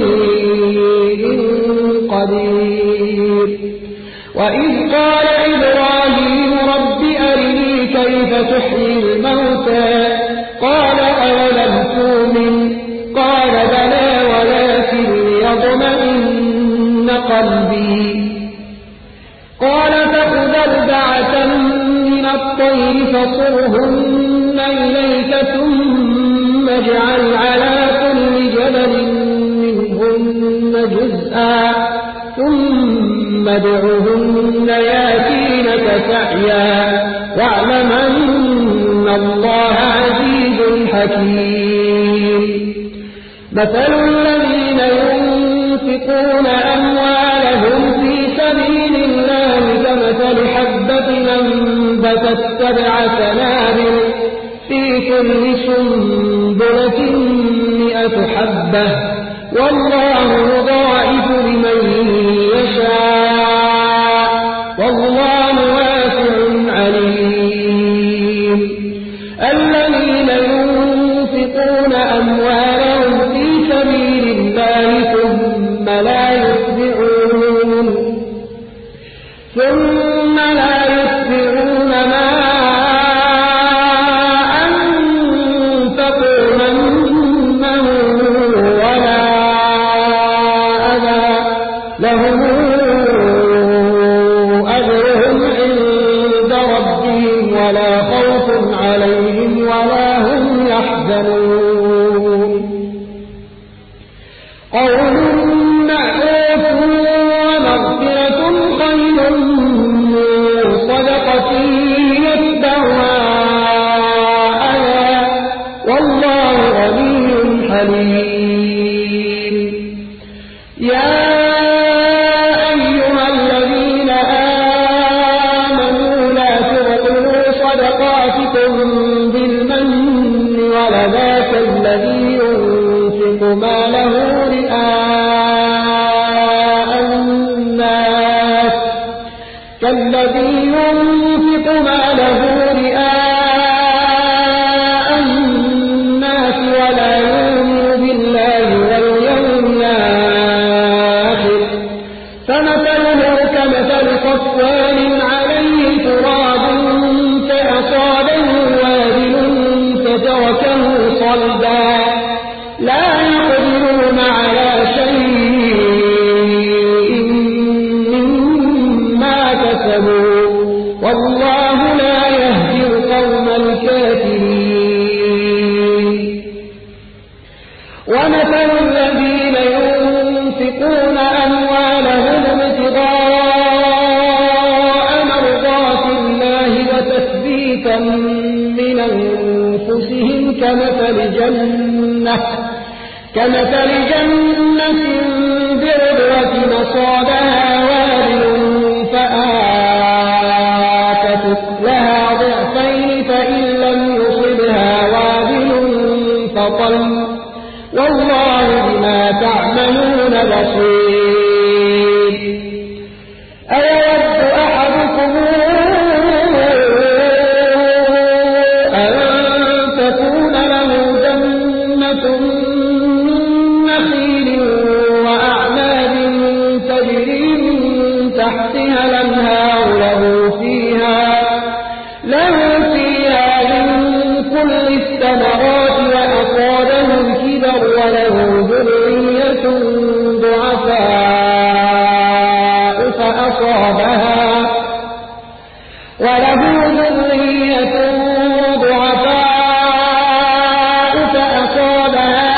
قدير. وإذ قال إبراهيم رب أرني كيف تحيي الموتى قال أولم تؤمن قال بلى ولكن ليطمئن قلبي قال فخذ أربعة من الطير فصرهن إليك ثم اجعل على كل جبل منهن جزءا ثم ادعهن ياتينك سعيا واعلم أن الله عزيز حكيم. مثل الذين ينفقون أموالهم في سبيل الله كمثل حبة أنبتت سبع سنابل في كل سنبلة مئة حبة والله يضاعف لمن يشاء والله واسع عليم. الذين ينفقون أموالهم في سبيل الله ثم لا يتبعون ثم لا يتبعون ما أنفقوا منا ولا أذى لهم أجرهم عند ربهم ولا خوف عليهم ولا هم يحزنون. قول معروف ومغفرة خير من صدقة يتبعها أذى والله غني حليم. يا أيها الذين آمنوا لا تبطلوا صدقاتكم بالمن والأذى كالذي ينفق ماله رئاء كالذي ينفق ماله رئاء الناس ولا يؤمن بالله واليوم الآخر فمثله كمثل صفوان عليه تراب فأصابه وابل فتركه صلدا لا يقدرون على شيء مما كسبوا والله لا يهدي القوم الكافرين. ومثل الذين ينفقون أموالهم ابتغاء مرضات الله وتثبيتا من أنفسهم كمثل جنة كمثل جنة بربوة أصابها وابل فآتت لها ضعفين فإن لم يصبها وابل فطل والله بما تعملون بصير. أيود أحدكم أن تكون له جنة من نخيل وأعناب تجري من تحتها الأنهار له فيها له فيها من كل الثمرات وأصابه الكبر وله ذرية ضعفاء فأصابها وله ذرية ضعفاء فأصابها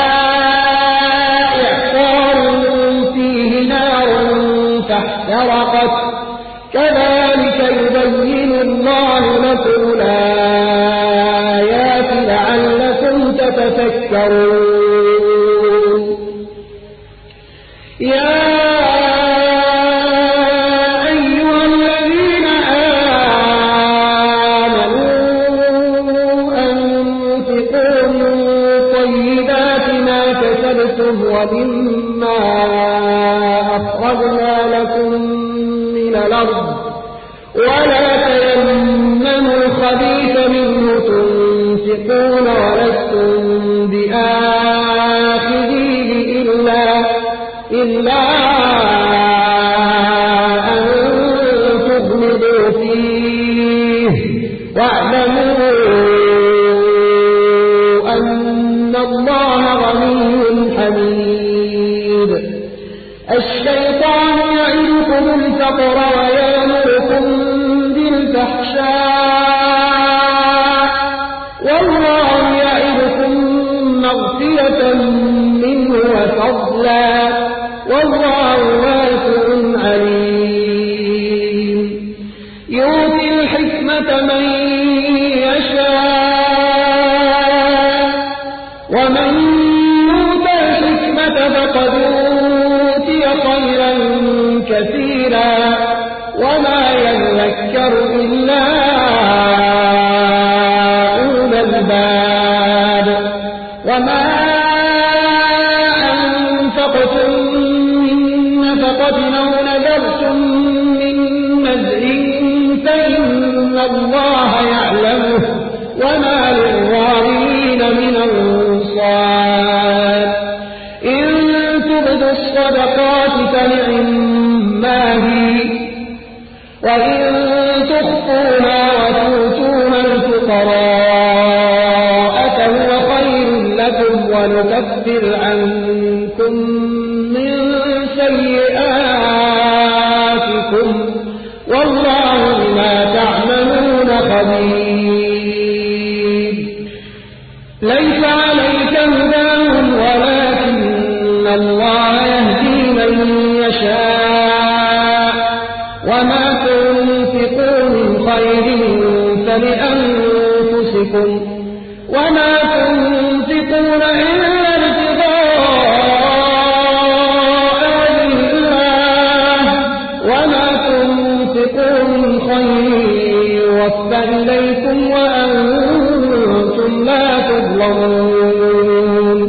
إعصار فيه نار فاحترقت كذلك يبين الله لكم الآيات لعلكم تتفكرون. يا أيها الذين آمنوا أنفقوا من طيبات ما كسبتم ومما أخرجنا لكم من الأرض ولا تيمموا الخبيث منه تنفقون ولستم بآخذيه إلا إلا أن تغمضوا فيه واعلموا أن الله غني حميد. الشيطان يعدكم الفقر ويأمركم بالفحشاء والله يعدكم مغفرة منه وفضلا والله واسع عليم. يؤتي الحكمة من يشاء ومن يؤت الحكمة فقد أوتي خيرا كثيرا وما يذكر إلا أولو الألباب. وما أنفقتم من نفقة أو نذرتم من نذر فإن الله يعلمه وما للظالمين من أنصار. إن تبدوا الصدقات فنعما هي وإن تخفوها وتؤتوها الفقراء فهو خير لكم ونكفر عنكم من سيئاتكم والله بما تعملون خبير. ليس عليك هداهم ولكن الله يهدي من يشاء وما تنفقوا من خير فلأنفسكم وما تنفقون إلا ابتغاء وجه الله وما تنفقوا من خير يوفى إليكم وأنتم لا تظلمون.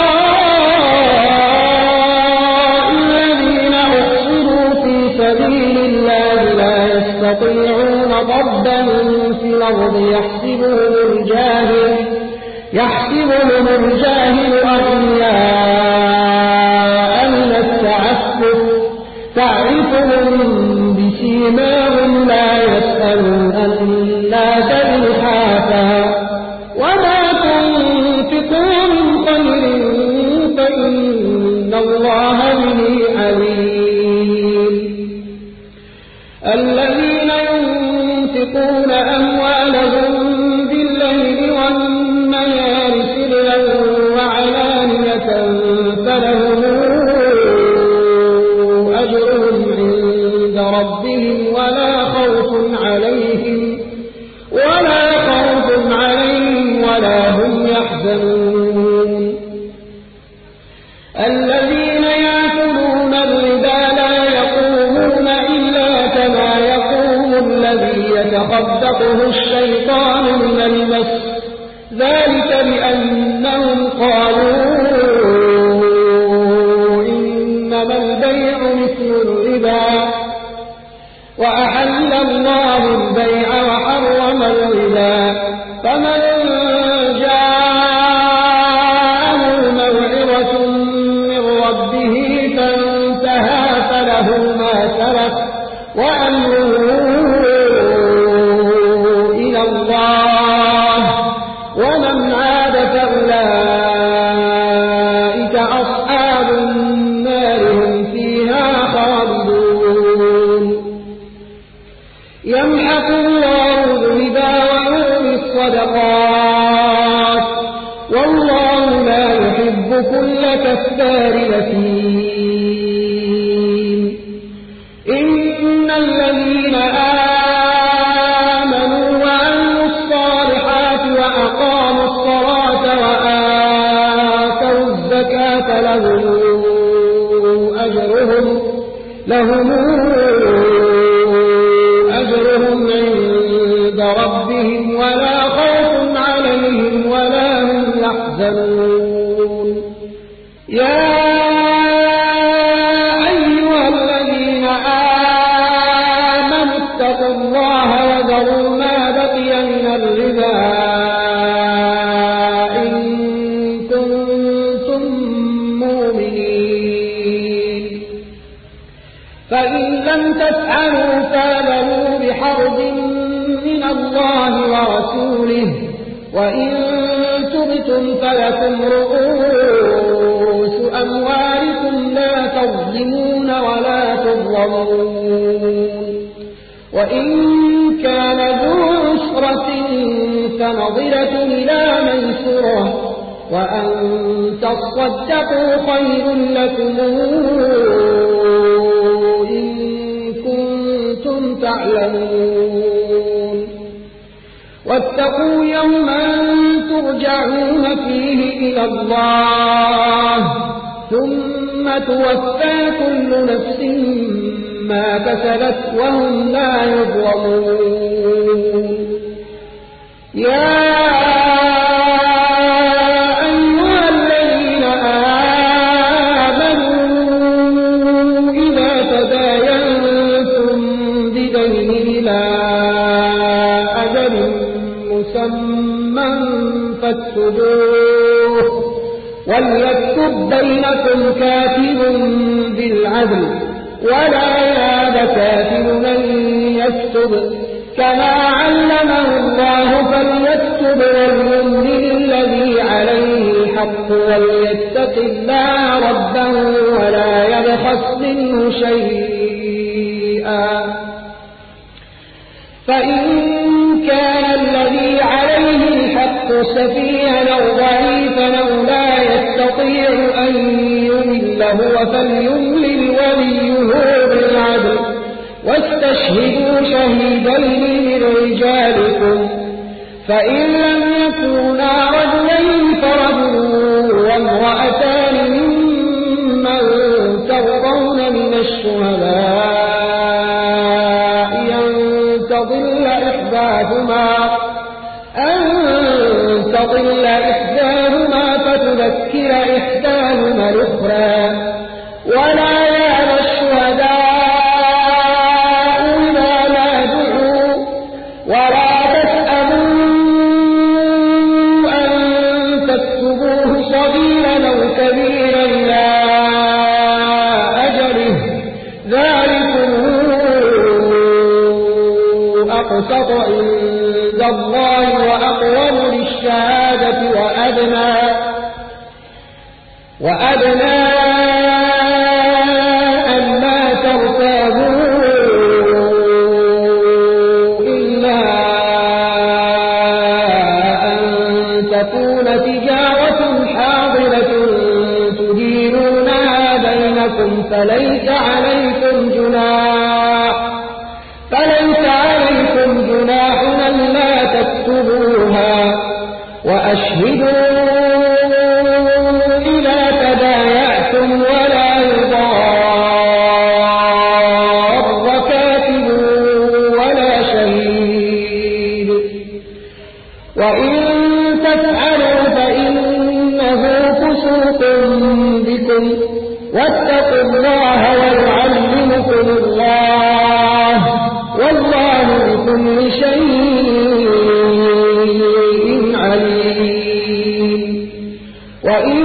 للفقراء الذين أحصروا في سبيل مطردا في الأرض يحسبهم الجاهل يحسبهم الجاهل أغنياء من التعفف تعرفهم بسيماهم لا يسألون الناس إلحافا وما تنفقوا من خير فإن الله به عليم. الذين ينفقون أموالهم بالليل والنهار سرا وعلانية فلهم أجرهم عند ربهم ولا خوف عليهم ولا خوف عليهم ولا هم يحزنون. الذين يأكلون الربا لا يقومون إلا كما يقوم الذي يتخبطه الشيطان من المس ذلك بأنهم قالوا إنما البيع مثل الربا وأحل الله البيع وحرم الربا فمن جاءه موعظة من ربه فانتهى فله ما سلف وأمره إلى الله ومن عاد فأولئك أصحاب النار هم فيها خالدون. يمحق الله الربا ويربي الصدقات والله لا يحب كل كفار أثيم. إن الذين آمنوا وعملوا الصالحات وأقاموا الصلاة وآتوا الزكاة لهم أجرهم لهم أجرهم عند ربهم ولا خوف عليهم ولا هم يحزنون. يا أيها الذين آمنوا اتقوا الله وذروا ما بقي من الربا إن كنتم مؤمنين فإن لم تفعلوا فآذنوا بحرب من الله ورسوله وإن تبتم فلكم رؤوس أموالكم لا تظلمون ولا تظلمون. وإن كان ذو عسرة فنظرة إلى ميسرة وأن تصدقوا خير لكم إن كنتم تعلمون. واتقوا يوما ترجعون فيه إلى الله ثم توفى كل نفس ما كسبت وهم لا يظلمون. يا أيها الذين آمنوا إذا تداينتم بدين إلى أجل مسمى فاكتبوه وليكتب بينكم كاتب بالعدل ولا ياب كاتب أن يكتب كما علمه الله فليكتب وليملل الذي عليه الحق وليتق الله ربه ولا يبخس منه شيئا فإن كان الذي عليه الحق سفيها أو ضعيفا أو لا يستطيع أن يمل هو فليملل وليه بالعدل واستشهدوا شهيدين من رجالكم فإن لم يكونا رجلين فرجل وامرأتان ممن ترضون من الشهداء أن تضل إحداهما أن تضل إحداهما فتذكر إحداهما الأخرى ولا يأبى الشهداء إذا ما دعوا وأدنى ألا ترتابوا إلا أن تكون تجارة حاضرة تديرونها بينكم فليس عليكم جناح فليس عليكم جناح ألا تكتبوها وأشهدوا ولا يضار كاتب ولا شهيد وإن تفعلوا فإنه فسوق بكم واتقوا الله ويعلمكم الله والله بكل شيء عليم وإن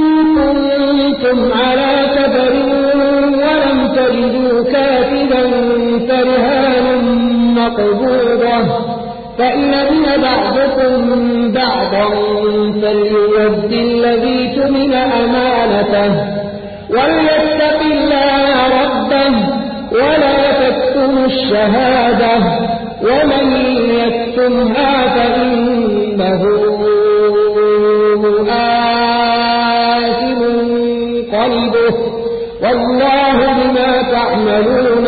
على سفر ولم تجدوا كاتبا فرهان مقبوضة فإن أمن بعضكم بعضا فليؤد الذي تؤمن أمانته وليتق الله ربه ولا تكتموا الشهادة ومن يكتمها فإنه قلبه والله بما تعملون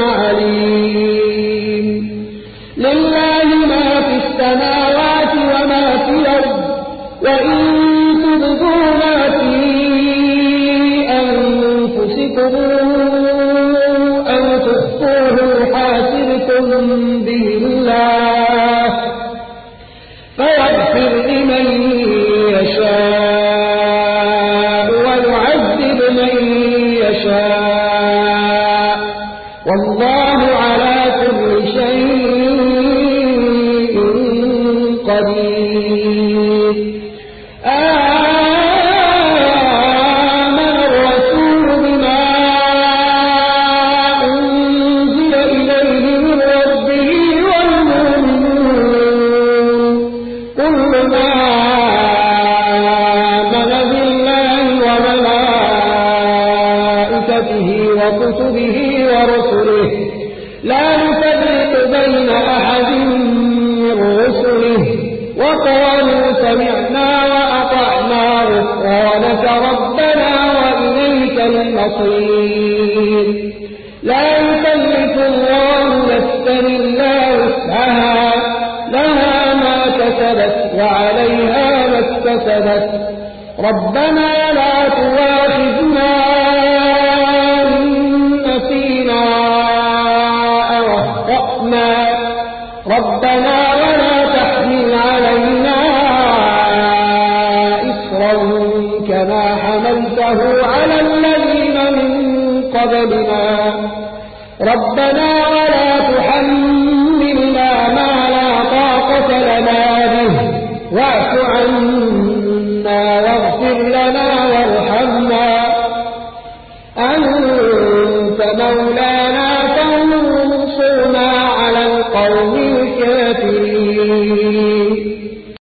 عليم لله ما في السماوات وما في الأرض وإن تبدوا ما في أنفسكم أو تخفوه يحاسبكم به الله فيغفر لمن يشاء والله على كل شيء قدير آمن الرسول بما أنزل إليه من ربه والمؤمنون كلنا آمن بالله وملائكته وكتبه ورسله لا نفرق بين أحد من رسله وقالوا سمعنا وأطعنا غفرانك ربنا وإليك المصير لا يكلف الله نفسا إلا وسعها لها ما كسبت وعليها ما اكتسبت ربنا لا تواخذنا ربنا ولا تحمل علينا إصرا كما حملته على الذين من قبلنا ربنا ولا تحملنا ما لا طاقة لنا به واعف عنا واغفر لنا وارحمنا أنت مولانا فانصرنا على القوم الكافرين